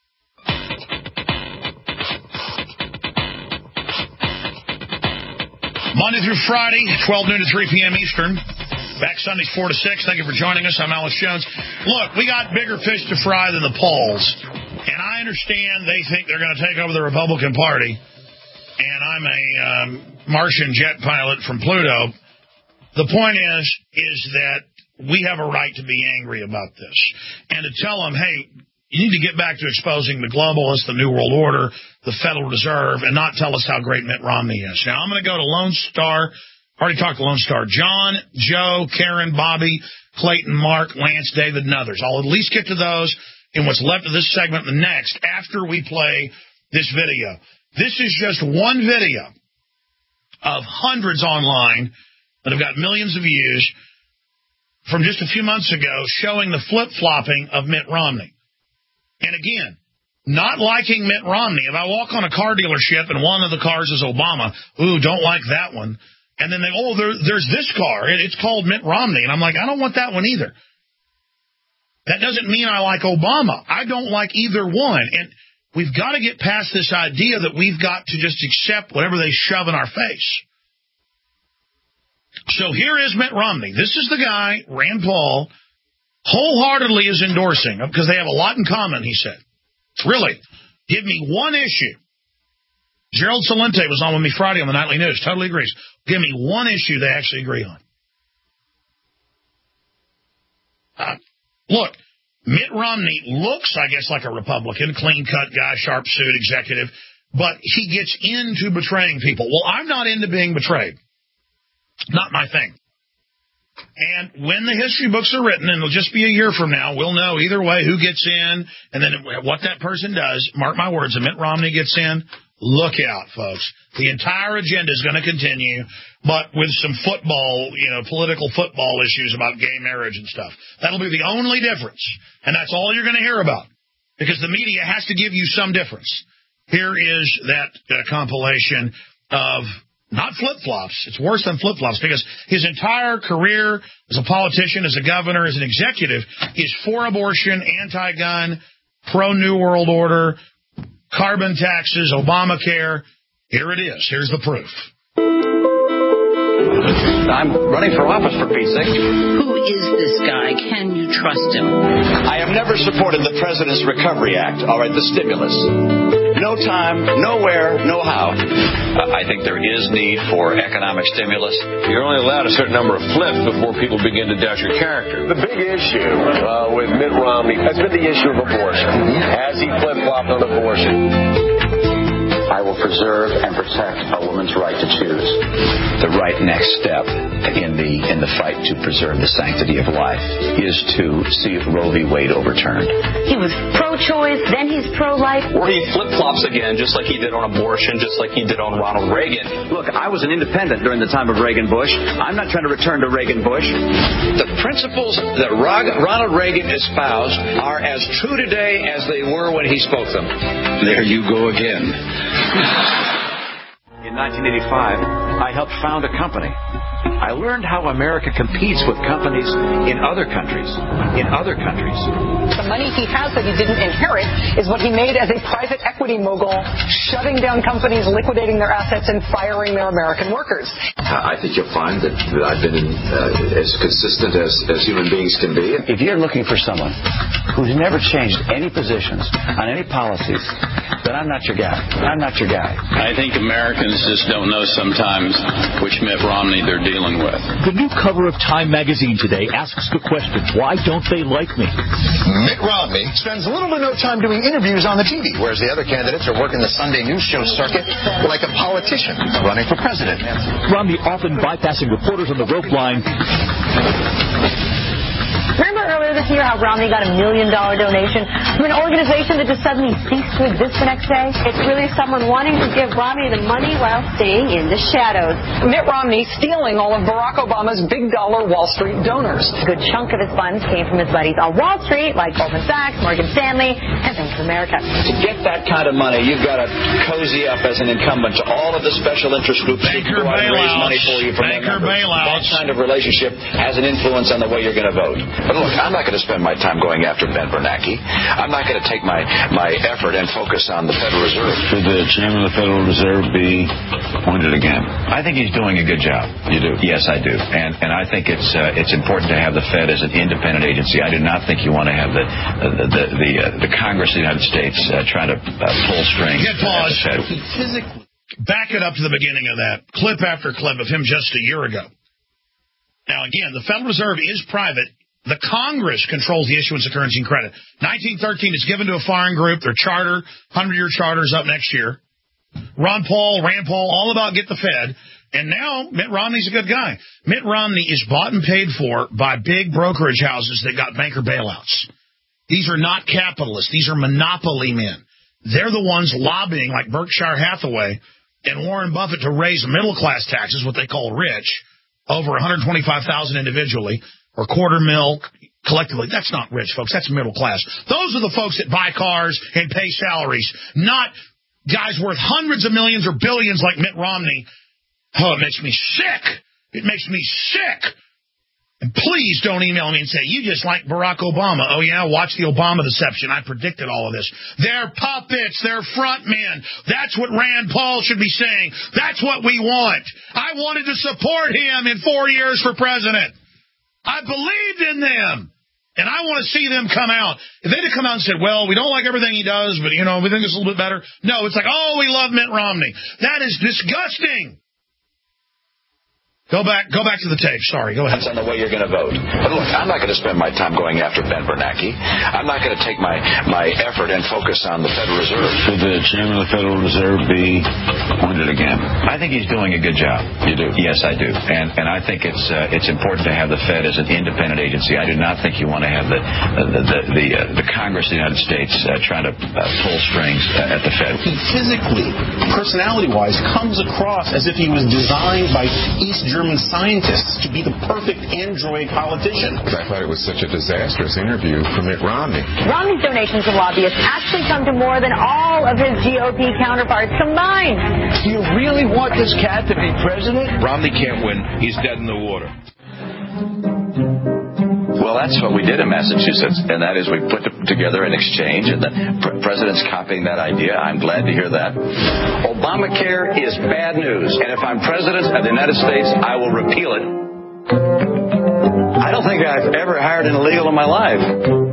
Monday through Friday, twelve noon to three p.m. Eastern. Back Sundays four to six. Thank you for joining us. I'm Alex Jones. Look, we got bigger fish to fry than the Pauls. And I understand they think they're going to take over the Republican Party. And I'm a um, Martian jet pilot from Pluto. The point is, is that we have a right to be angry about this. And to tell them, hey, you need to get back to exposing the globalists, the New World Order, the Federal Reserve, and not tell us how great Mitt Romney is. Now, I'm going to go to Lone Star. Already talked to Lone Star. John, Joe, Karen, Bobby, Clayton, Mark, Lance, David, and others. I'll at least get to those in what's left of this segment and the next after we play this video. This is just one video of hundreds online that have got millions of views from just a few months ago showing the flip-flopping of Mitt Romney. And again, not liking Mitt Romney. If I walk on a car dealership and one of the cars is Obama, ooh, don't like that one. And then they, oh, there, there's this car. It, it's called Mitt Romney. And I'm like, I don't want that one either. That doesn't mean I like Obama. I don't like either one. And We've got to get past this idea that we've got to just accept whatever they shove in our face. So here is Mitt Romney. This is the guy Rand Paul wholeheartedly is endorsing, because they have a lot in common, he said. Really, give me one issue. Gerald Celente was on with me Friday on the Nightly News. Totally agrees. Give me one issue they actually agree on. Uh, look, Mitt Romney looks, I guess, like a Republican, clean-cut guy, sharp suit executive, but he gets into betraying people. Well, I'm not into being betrayed. Not my thing. And when the history books are written, and it'll just be a year from now, we'll know either way who gets in and then what that person does. Mark my words, if Mitt Romney gets in, look out, folks. The entire agenda is going to continue, but with some football, you know, political football issues about gay marriage and stuff. That'll be the only difference. And that's all you're going to hear about, because the media has to give you some difference. Here is that uh, compilation of not flip-flops. It's worse than flip-flops, because his entire career as a politician, as a governor, as an executive, is for abortion, anti-gun, pro-New World Order, carbon taxes, Obamacare. Here it is. Here's the proof. I'm running for office, for Pete's sake. Who is this guy? Can you trust him? I have never supported the President's Recovery Act, all right, the stimulus. No time, nowhere, no how. Uh, I think there is need for economic stimulus. You're only allowed a certain number of flips before people begin to doubt your character. The big issue uh, with Mitt Romney has been the issue of abortion. Has he flip-flopped on abortion? I will preserve and protect a woman's right to choose. The right next step in the in the fight to preserve the sanctity of life is to see Roe v. Wade overturned. He was pro-choice, then he's pro-life. Or he flip-flops again, just like he did on abortion, just like he did on Ronald Reagan. Look, I was an independent during the time of Reagan-Bush. I'm not trying to return to Reagan-Bush. The principles that Ronald Reagan espoused are as true today as they were when he spoke them. There you go again. In nineteen eighty-five, I helped found a company. I learned how America competes with companies in other countries. In other countries. The money he has that he didn't inherit is what he made as a private equity mogul, shutting down companies, liquidating their assets, and firing their American workers. I think you'll find that, that I've been uh, as consistent as, as human beings can be. If you're looking for someone who's never changed any positions on any policies, then I'm not your guy. I'm not your guy. I think Americans just don't know sometimes which Mitt Romney they're dealing with. The new cover of Time magazine today asks the question, why don't they like me? Mitt Romney spends little to no time doing interviews on the T V, whereas the other candidates are working the Sunday news show circuit like a politician running for president. Romney often bypassing reporters on the rope line. Remember earlier this year how Romney got a million dollar donation from an organization that just suddenly ceased to exist the next day? It's really someone wanting to give Romney the money while staying in the shadows. Mitt Romney stealing all of Barack Obama's big dollar Wall Street donors. A good chunk of his funds came from his buddies on Wall Street, like Goldman Sachs, Morgan Stanley, and Bank of America. To get that kind of money, you've got to cozy up as an incumbent to all of the special interest groups who go out and raise money for you from Banker bailouts. That kind of relationship has an influence on the way you're going to vote. But look, I'm not going to spend my time going after Ben Bernanke. I'm not going to take my, my effort and focus on the Federal Reserve. Should the chairman of the Federal Reserve be appointed again? I think he's doing a good job. You do? Yes, I do. And and I think it's uh, it's important to have the Fed as an independent agency. I do not think you want to have the uh, the the, the, uh, the Congress of the United States uh, trying to uh, pull strings. Get pause. Physically. Back it up to the beginning of that. Clip after clip of him just a year ago. Now, again, the Federal Reserve is private. The Congress controls the issuance of currency and credit. nineteen thirteen is given to a foreign group. Their charter, hundred-year charter, is up next year. Ron Paul, Rand Paul, all about get the Fed. And now Mitt Romney's a good guy. Mitt Romney is bought and paid for by big brokerage houses that got banker bailouts. These are not capitalists. These are monopoly men. They're the ones lobbying, like Berkshire Hathaway and Warren Buffett, to raise middle-class taxes, what they call rich, over one hundred twenty-five thousand dollars individually, or quarter mil collectively. That's not rich, folks. That's middle class. Those are the folks that buy cars and pay salaries, not guys worth hundreds of millions or billions like Mitt Romney. Oh, it makes me sick. It makes me sick. And please don't email me and say, you just like Barack Obama. Oh, yeah, watch the Obama deception. I predicted all of this. They're puppets. They're front men. That's what Rand Paul should be saying. That's what we want. I wanted to support him in four years for president. I believed in them. And I want to see them come out. If they'd have come out and said, well, we don't like everything he does, but, you know, we think it's a little bit better. No, it's like, oh, we love Mitt Romney. That is disgusting. Go back go back to the tape. Sorry, go ahead. That's on the way you're going to vote. But look, I'm not going to spend my time going after Ben Bernanke. I'm not going to take my, my effort and focus on the Federal Reserve. Should the chairman of the Federal Reserve be appointed again? I think he's doing a good job. You do? Yes, I do. And and I think it's uh, it's important to have the Fed as an independent agency. I do not think you want to have the uh, the the, the, uh, the Congress of the United States uh, trying to uh, pull strings uh, at the Fed. He physically, personality-wise, comes across as if he was designed by East German scientists to be the perfect android politician. I thought it was such a disastrous interview for Mitt Romney. Romney's donations to lobbyists actually come to more than all of his G O P counterparts combined. Do you really want this cat to be president? Romney can't win. He's dead in the water. Well, that's what we did in Massachusetts, and that is we put together an exchange, and the pr- president's copying that idea. I'm glad to hear that. Obamacare is bad news, and if I'm president of the United States, I will repeal it. I don't think I've ever hired an illegal in my life.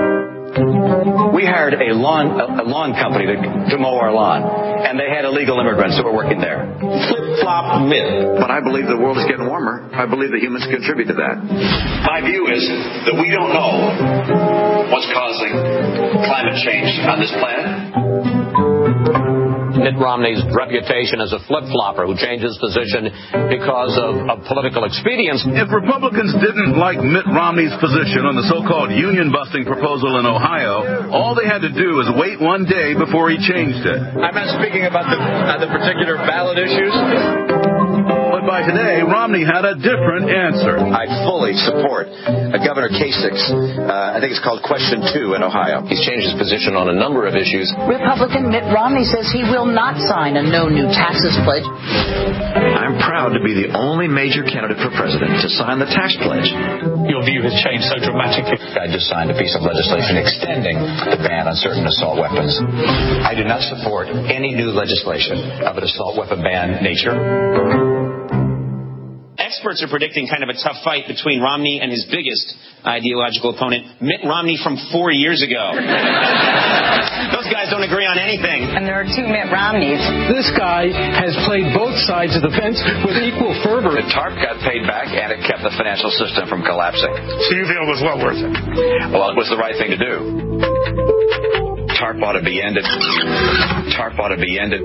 We hired a lawn a, a lawn company to, to mow our lawn, and they had illegal immigrants that were working there. Flip-flop myth. But I believe the world is getting warmer. I believe that humans contribute to that. My view is that we don't know what's causing climate change on this planet. Mitt Romney's reputation as a flip-flopper who changes position because of, of political expedience. If Republicans didn't like Mitt Romney's position on the so-called union-busting proposal in Ohio, all they had to do was wait one day before he changed it. I'm not speaking about the, uh, the particular ballot issues. But by today, Romney had a different answer. I fully support uh, Governor Kasich's, uh, I think it's called Question two in Ohio. He's changed his position on a number of issues. Republican Mitt Romney says he will not sign a no new taxes pledge. I'm proud to be the only major candidate for president to sign the tax pledge. Your view has changed so dramatically. I just signed a piece of legislation extending the ban on certain assault weapons. I do not support any new legislation of an assault weapon ban nature. Experts are predicting kind of a tough fight between Romney and his biggest ideological opponent, Mitt Romney from four years ago. Those guys don't agree on anything. And there are two Mitt Romneys. This guy has played both sides of the fence with equal fervor. The TARP got paid back, and it kept the financial system from collapsing. So you feel it was well worth it? Well, it was the right thing to do. TARP ought to be ended. TARP ought to be ended.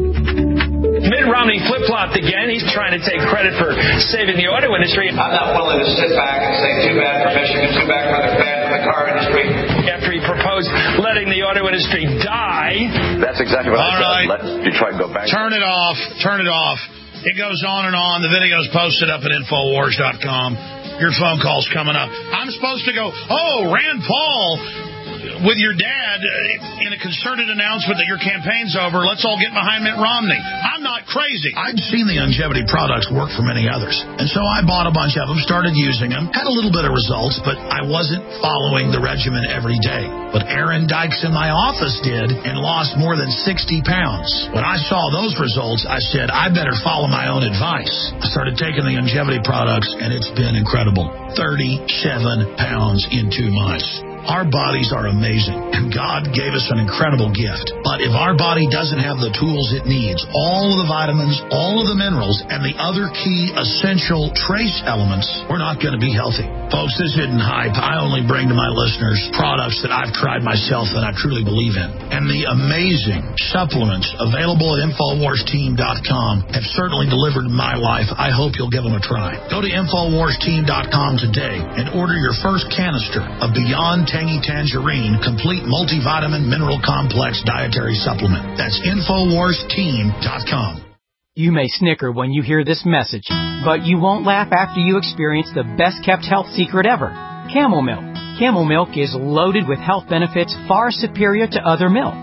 Mitt Romney flip-flopped again. He's trying to take credit for saving the auto industry. I'm not willing to sit back and say too bad for Michigan, too bad for the, bad for the car industry. After he proposed letting the auto industry die. That's exactly what All I said. right. Let Detroit go back. Turn it off. Turn it off. It goes on and on. The video's posted up at Infowars dot com. Your phone call's coming up. I'm supposed to go, oh, Rand Paul with your dad in a concerted announcement that your campaign's over. Let's all get behind Mitt Romney. I'm not crazy. I'd seen the longevity products work for many others. And so I bought a bunch of them, started using them, had a little bit of results, but I wasn't following the regimen every day. But Aaron Dykes in my office did and lost more than sixty pounds. When I saw those results, I said, I better follow my own advice. I started taking the longevity products, and it's been incredible. thirty-seven pounds in two months. Our bodies are amazing, and God gave us an incredible gift. But if our body doesn't have the tools it needs, all of the vitamins, all of the minerals, and the other key essential trace elements, we're not going to be healthy. Folks, this isn't hype. I only bring to my listeners products that I've tried myself and I truly believe in. And the amazing supplements available at Infowars Team dot com have certainly delivered in my life. I hope you'll give them a try. Go to Infowars Team dot com today and order your first canister of Beyond Tangy Tangerine Complete Multivitamin Mineral Complex Dietary Supplement. That's Infowars Team dot com. You may snicker when you hear this message, but you won't laugh after you experience the best-kept health secret ever, Camel Milk. Camel Milk is loaded with health benefits far superior to other milk.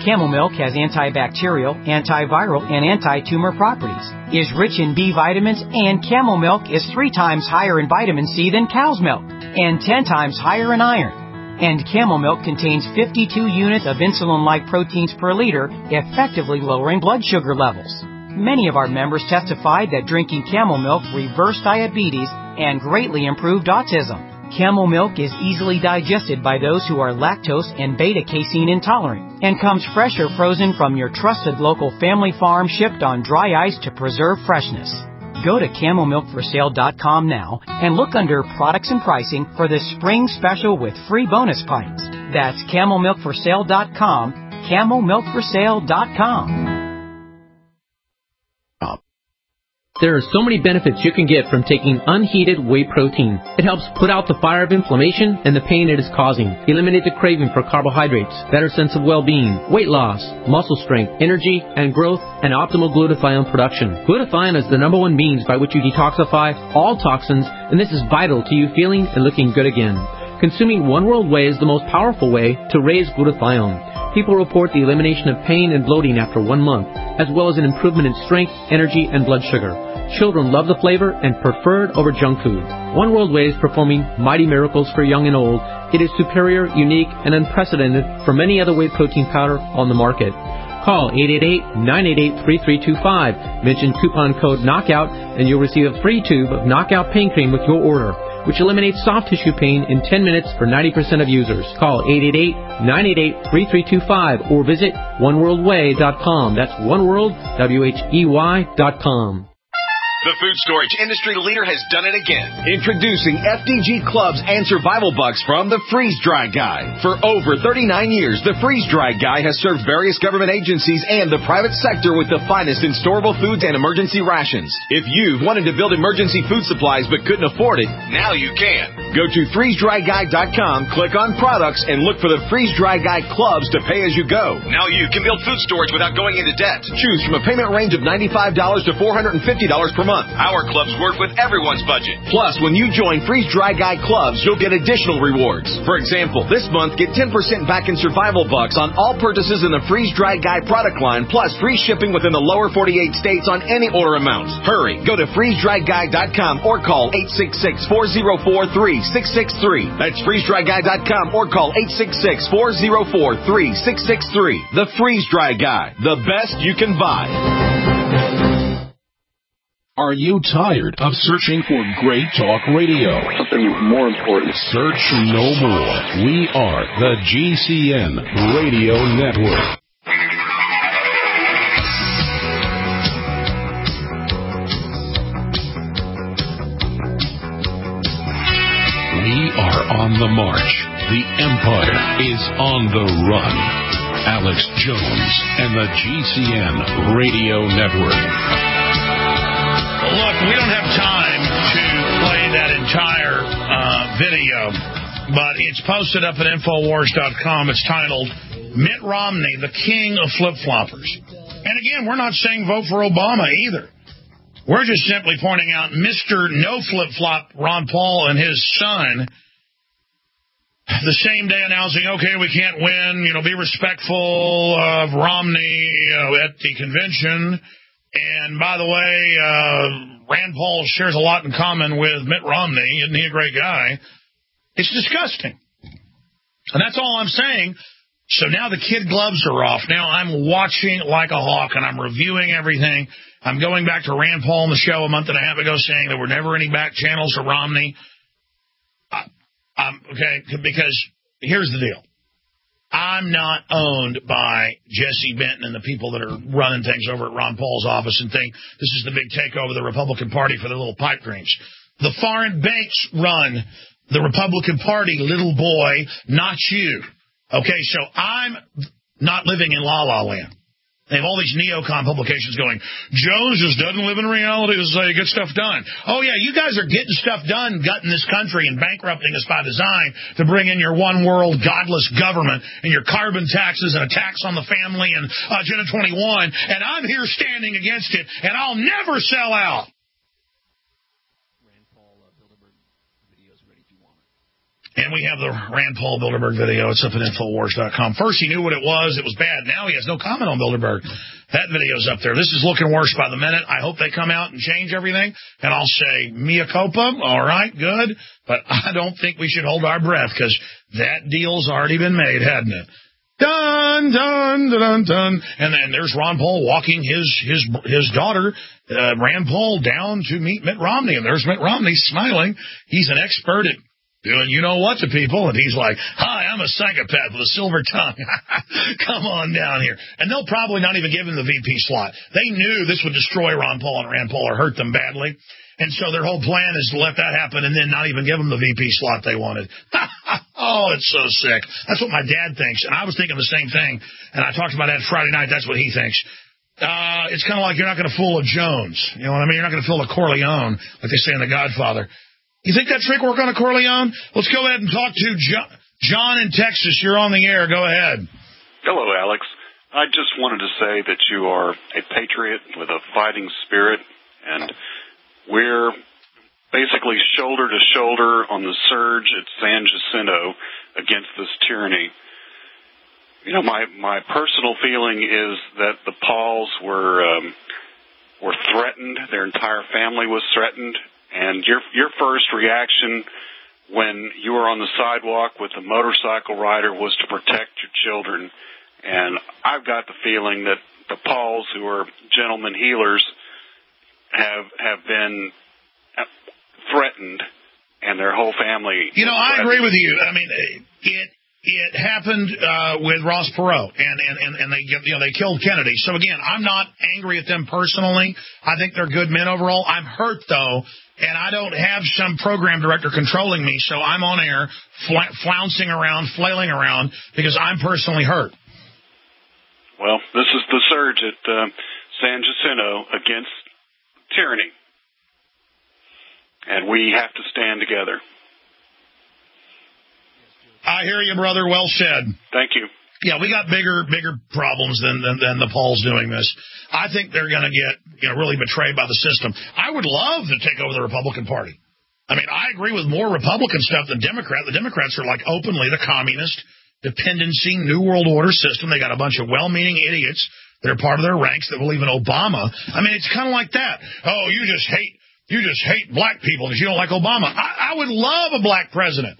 Camel milk has antibacterial, antiviral, and anti-tumor properties, is rich in B vitamins, and camel milk is three times higher in vitamin C than cow's milk, and ten times higher in iron. And camel milk contains fifty-two units of insulin-like proteins per liter, effectively lowering blood sugar levels. Many of our members testified that drinking camel milk reversed diabetes and greatly improved autism. Camel milk is easily digested by those who are lactose and beta-casein intolerant and comes fresh or frozen from your trusted local family farm, shipped on dry ice to preserve freshness. Go to camel milk for sale dot com now and look under products and pricing for this spring special with free bonus pints. That's camel milk for sale dot com, camel milk for sale dot com. There are so many benefits you can get from taking unheated whey protein. It helps put out the fire of inflammation and the pain it is causing, eliminate the craving for carbohydrates, better sense of well-being, weight loss, muscle strength, energy and growth, and optimal glutathione production. Glutathione is the number one means by which you detoxify all toxins, and this is vital to you feeling and looking good again. Consuming One World Whey is the most powerful way to raise glutathione. People report the elimination of pain and bloating after one month, as well as an improvement in strength, energy, and blood sugar. Children love the flavor and prefer it over junk food. One World Whey is performing mighty miracles for young and old. It is superior, unique, and unprecedented from any other whey protein powder on the market. Call eight eight eight, nine eight eight, three three two five. Mention coupon code KNOCKOUT and you'll receive a free tube of Knockout Pain Cream with your order, which eliminates soft tissue pain in ten minutes for ninety percent of users. Call eight eight eight, nine eight eight, three three two five or visit one world way dot com. That's oneworld, W H E Y dot com. The food storage industry leader has done it again. Introducing F D G Clubs and Survival Bucks from the Freeze Dry Guy. For over thirty-nine years, the Freeze Dry Guy has served various government agencies and the private sector with the finest in storable foods and emergency rations. If you've wanted to build emergency food supplies but couldn't afford it, now you can. Go to freeze dry guy dot com, click on products, and look for the Freeze Dry Guy Clubs to pay as you go. Now you can build food storage without going into debt. Choose from a payment range of ninety-five dollars to four hundred fifty dollars per month. Our clubs work with everyone's budget. Plus, when you join Freeze Dry Guy Clubs, you'll get additional rewards. For example, this month, get ten percent back in Survival Bucks on all purchases in the Freeze Dry Guy product line, plus free shipping within the lower forty-eight states on any order amount. Hurry, go to freeze dry guy dot com or call eight six six, four zero four, three six six three. That's freeze dry guy dot com or call eight six six, four zero four, three six six three. The Freeze Dry Guy, the best you can buy. Are you tired of searching for great talk radio? Something more important. Search no more. We are the G C N Radio Network. We are on the march. The Empire is on the run. Alex Jones and the G C N Radio Network. Look, we don't have time to play that entire uh, video, but it's posted up at infowars dot com. It's titled, Mitt Romney, the King of Flip-Floppers. And again, we're not saying vote for Obama either. We're just simply pointing out Mister No Flip-Flop Ron Paul and his son, the same day announcing, okay, we can't win, you know, be respectful of Romney, you know, at the convention. And by the way, uh, Rand Paul shares a lot in common with Mitt Romney. Isn't he a great guy? It's disgusting. And that's all I'm saying. So now the kid gloves are off. Now I'm watching like a hawk, and I'm reviewing everything. I'm going back to Rand Paul on the show a month and a half ago saying there were never any back channels to Romney. I, I'm, okay, because here's the deal. I'm not owned by Jesse Benton and the people that are running things over at Ron Paul's office and think this is the big takeover of the Republican Party for their little pipe dreams. The foreign banks run the Republican Party, little boy, not you. Okay, so I'm not living in La-La Land. They have all these neocon publications going, Jones just doesn't live in reality to say get stuff done. Oh, yeah, you guys are getting stuff done, gutting this country and bankrupting us by design to bring in your one world godless government and your carbon taxes and a tax on the family and Agenda twenty-one, and I'm here standing against it, and I'll never sell out. And we have the Rand Paul Bilderberg video. It's up at Infowars dot com. First, he knew what it was. It was bad. Now he has no comment on Bilderberg. That video's up there. This is looking worse by the minute. I hope they come out and change everything. And I'll say, mea culpa, all right, good. But I don't think we should hold our breath because that deal's already been made, hadn't it? Dun, dun, dun, dun, dun. And then there's Ron Paul walking his his his daughter, uh, Rand Paul, down to meet Mitt Romney. And there's Mitt Romney smiling. He's an expert at doing you-know-what to people. And he's like, hi, I'm a psychopath with a silver tongue. Come on down here. And they'll probably not even give him the V P slot. They knew this would destroy Ron Paul and Rand Paul or hurt them badly. And so their whole plan is to let that happen and then not even give them the V P slot they wanted. Oh, it's so sick. That's what my dad thinks. And I was thinking the same thing. And I talked about that Friday night. That's what he thinks. Uh, it's kind of like you're not going to fool a Jones. You know what I mean? You're not going to fool a Corleone, like they say in The Godfather. You think that trick work on a Corleone? Let's go ahead and talk to John, John in Texas. You're on the air. Go ahead. Hello, Alex. I just wanted to say that you are a patriot with a fighting spirit, and we're basically shoulder to shoulder on the surge at San Jacinto against this tyranny. You know, my, my personal feeling is that the Pauls were um, were threatened. Their entire family was threatened. And your your first reaction when you were on the sidewalk with the motorcycle rider was to protect your children. And I've got the feeling that the Pauls, who are gentlemen healers, have have been threatened, and their whole family. You know, I agree with you. I mean, it it happened uh, with Ross Perot, and and and, and they you know they killed Kennedy. So again, I'm not angry at them personally. I think they're good men overall. I'm hurt though. And I don't have some program director controlling me, so I'm on air fl- flouncing around, flailing around, because I'm personally hurt. Well, this is the surge at uh, San Jacinto against tyranny. And we have to stand together. I hear you, brother. Well said. Thank you. Yeah, we got bigger bigger problems than, than, than the Pauls doing this. I think they're going to get you know really betrayed by the system. I would love to take over the Republican Party. I mean, I agree with more Republican stuff than Democrat. The Democrats are like openly the communist, dependency, New World Order system. They got a bunch of well-meaning idiots that are part of their ranks that believe in Obama. I mean, it's kind of like that. Oh, you just hate you just hate black people because you don't like Obama. I, I would love a black president.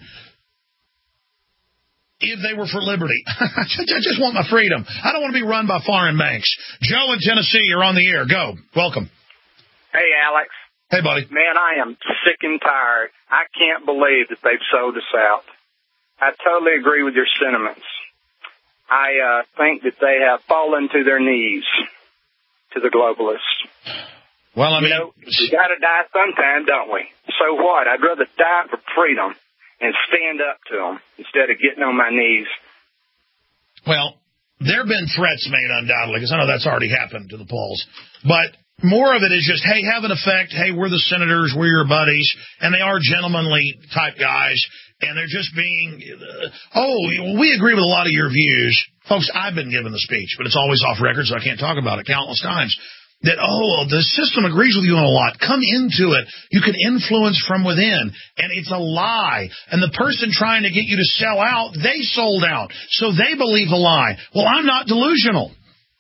If they were for liberty. I just want my freedom. I don't want to be run by foreign banks. Joe in Tennessee, you're on the air. Go. Welcome. Hey, Alex. Hey, buddy. Man, I am sick and tired. I can't believe that they've sold us out. I totally agree with your sentiments. I uh, think that they have fallen to their knees to the globalists. Well, I mean... You know, we got to die sometime, don't we? So what? I'd rather die for freedom and stand up to them instead of getting on my knees. Well, there have been threats made undoubtedly, because I know that's already happened to the Pauls. But more of it is just, hey, have an effect. Hey, we're the senators. We're your buddies. And they are gentlemanly type guys. And they're just being, uh, oh, we agree with a lot of your views. Folks, I've been given the speech, but it's always off record, so I can't talk about it countless times. That, oh, the system agrees with you on a lot. Come into it. You can influence from within. And it's a lie. And the person trying to get you to sell out, they sold out. So they believe the lie. Well, I'm not delusional.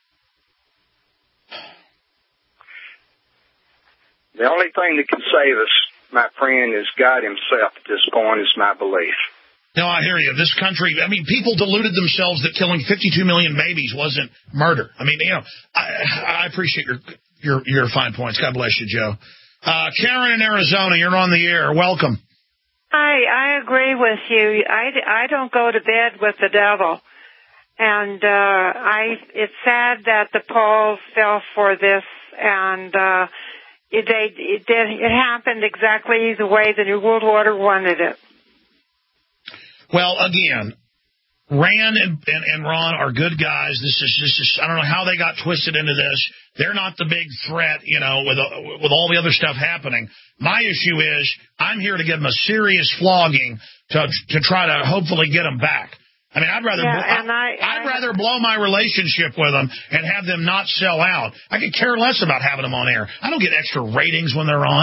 The only thing that can save us, my friend, is God himself at this point, is my belief. No, I hear you. This country, I mean, people deluded themselves that killing fifty-two million babies wasn't murder. I mean, you know, I, I appreciate your, your your fine points. God bless you, Joe. Uh, Karen in Arizona, you're on the air. Welcome. Hi, I agree with you. I, I don't go to bed with the devil. And uh, I it's sad that the Pauls fell for this, and uh, it, they, it, did, it happened exactly the way the New World Order wanted it. Well, again, Rand and, and, and Ron are good guys. This is, this is, I don't know how they got twisted into this. They're not the big threat, you know, with, uh, with all the other stuff happening. My issue is I'm here to give them a serious flogging to, to try to hopefully get them back. I mean, I'd rather, yeah, bl- and I, I'd I, rather blow my relationship with them and have them not sell out. I could care less about having them on air. I don't get extra ratings when they're on.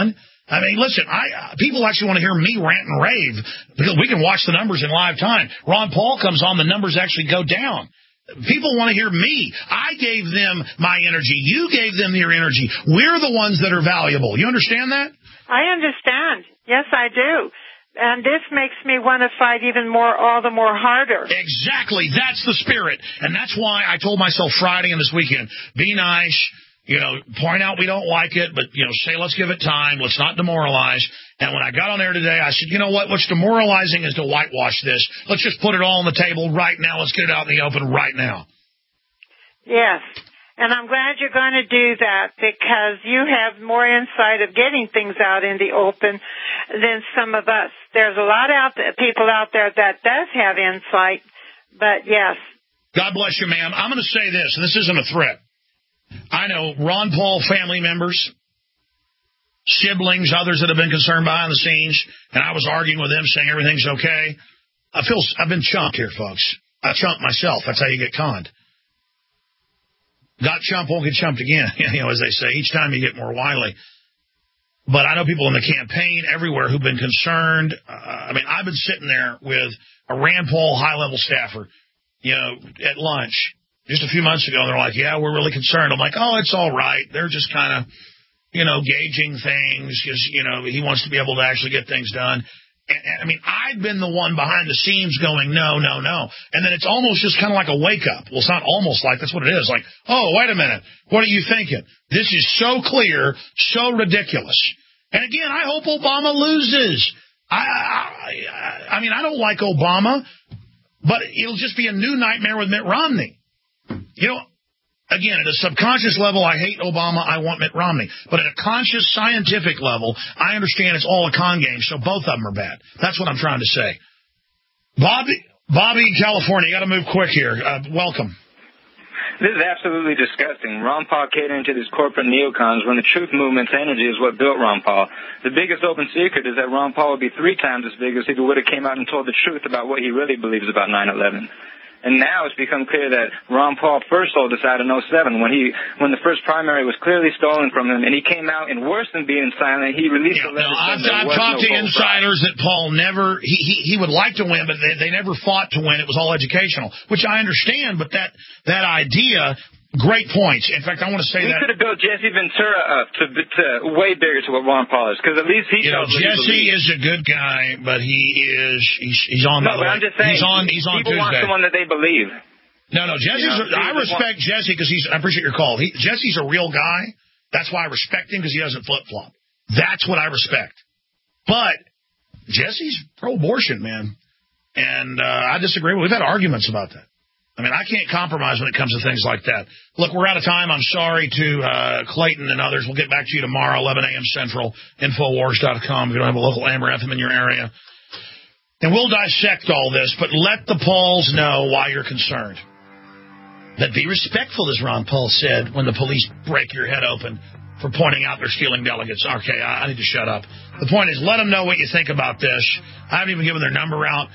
I mean, listen, I uh, people actually want to hear me rant and rave because we can watch the numbers in live time. Ron Paul comes on, the numbers actually go down. People want to hear me. I gave them my energy. You gave them your energy. We're the ones that are valuable. You understand that? I understand. Yes, I do. And this makes me want to fight even more, all the more harder. Exactly. That's the spirit. And that's why I told myself Friday and this weekend, be nice. You know, point out we don't like it, but, you know, say let's give it time. Let's not demoralize. And when I got on there today, I said, you know what? What's demoralizing is to whitewash this. Let's just put it all on the table right now. Let's get it out in the open right now. Yes. And I'm glad you're going to do that because you have more insight of getting things out in the open than some of us. There's a lot of people out there that does have insight, but yes. God bless you, ma'am. I'm going to say this, and this isn't a threat. I know Ron Paul family members, siblings, others that have been concerned behind the scenes, and I was arguing with them saying everything's okay. I feel I've been chumped here, folks. I chumped myself. That's how you get conned. Got chumped, won't get chumped again, you know, as they say. Each time you get more wily. But I know people in the campaign everywhere who've been concerned. Uh, I mean, I've been sitting there with a Rand Paul high-level staffer, you know, at lunch. Just a few months ago, they're like, yeah, we're really concerned. I'm like, oh, it's all right. They're just kind of, you know, gauging things because, you know, he wants to be able to actually get things done. And, and I mean, I've been the one behind the scenes going, no, no, no. And then it's almost just kind of like a wake-up. Well, it's not almost like, that's what it is. Like, oh, wait a minute. What are you thinking? This is so clear, so ridiculous. And again, I hope Obama loses. I, I, I mean, I don't like Obama, but it'll just be a new nightmare with Mitt Romney. You know, again, at a subconscious level, I hate Obama, I want Mitt Romney. But at a conscious, scientific level, I understand it's all a con game, so both of them are bad. That's what I'm trying to say. Bobby, Bobby, California, you got to move quick here. Uh, welcome. This is absolutely disgusting. Ron Paul catering to these corporate neocons when the truth movement's energy is what built Ron Paul. The biggest open secret is that Ron Paul would be three times as big as if he would have came out and told the truth about what he really believes about nine eleven. And now it's become clear that Ron Paul first sold us out in oh seven when he when the first primary was clearly stolen from him, and he came out, and worse than being silent, he released yeah, a letter. No, I've, I've talked no to insiders that Paul never he, he he would like to win, but they, they never fought to win. It was all educational, which I understand. But that that idea. Great points. In fact, I want to say we that... We could have built Jesse Ventura up to, to way bigger to what Ron Paul is, because at least he... You know, Jesse is a good guy, but he is... He's, he's on... No, but I'm just saying, he's on, he's on people Tuesday. want someone that they believe. No, no, Jesse's... You know, I respect want... Jesse because he's... I appreciate your call. He, Jesse's a real guy. That's why I respect him, because he doesn't flip-flop. That's what I respect. But Jesse's pro-abortion, man. And uh, I disagree. We've had arguments about that. I mean, I can't compromise when it comes to things like that. Look, we're out of time. I'm sorry to uh, Clayton and others. We'll get back to you tomorrow, eleven a.m. Central, Infowars dot com if you don't have a local Amber F M in your area. And we'll dissect all this, but let the Pauls know why you're concerned. That be respectful, as Ron Paul said, when the police break your head open for pointing out they're stealing delegates. Okay, I, I need to shut up. The point is, let them know what you think about this. I haven't even given their number out.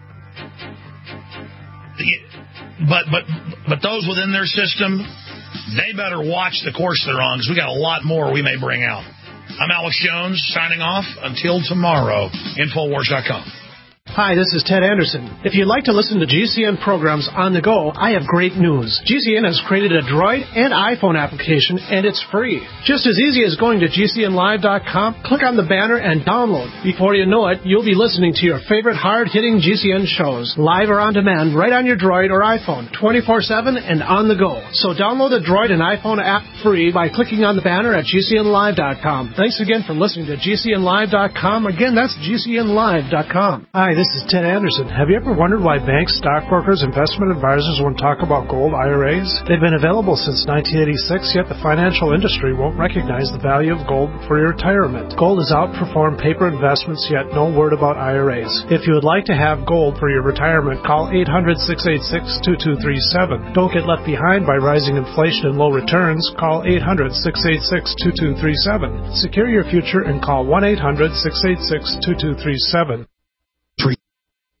But but but those within their system, they better watch the course they're on, because we got a lot more we may bring out. I'm Alex Jones, signing off. Until tomorrow, Infowars dot com. Hi, this is Ted Anderson. If you'd like to listen to G C N programs on the go, I have great news. G C N has created a Droid and iPhone application, and it's free. Just as easy as going to G C N live dot com, click on the banner, and download. Before you know it, you'll be listening to your favorite hard-hitting G C N shows, live or on demand, right on your Droid or iPhone, twenty-four seven and on the go. So download the Droid and iPhone app free by clicking on the banner at G C N live dot com. Thanks again for listening to G C N live dot com. Again, that's G C N live dot com. Hi, this is Ted Anderson. Have you ever wondered why banks, stockbrokers, investment advisors won't talk about gold I R As? They've been available since nineteen eighty-six, yet the financial industry won't recognize the value of gold for your retirement. Gold has outperformed paper investments, yet no word about I R As. If you would like to have gold for your retirement, call eight hundred, six eight six, two two three seven. Don't get left behind by rising inflation and low returns. Call eight hundred, six eight six, two two three seven. Secure your future and call one eight hundred, six eight six, two two three seven.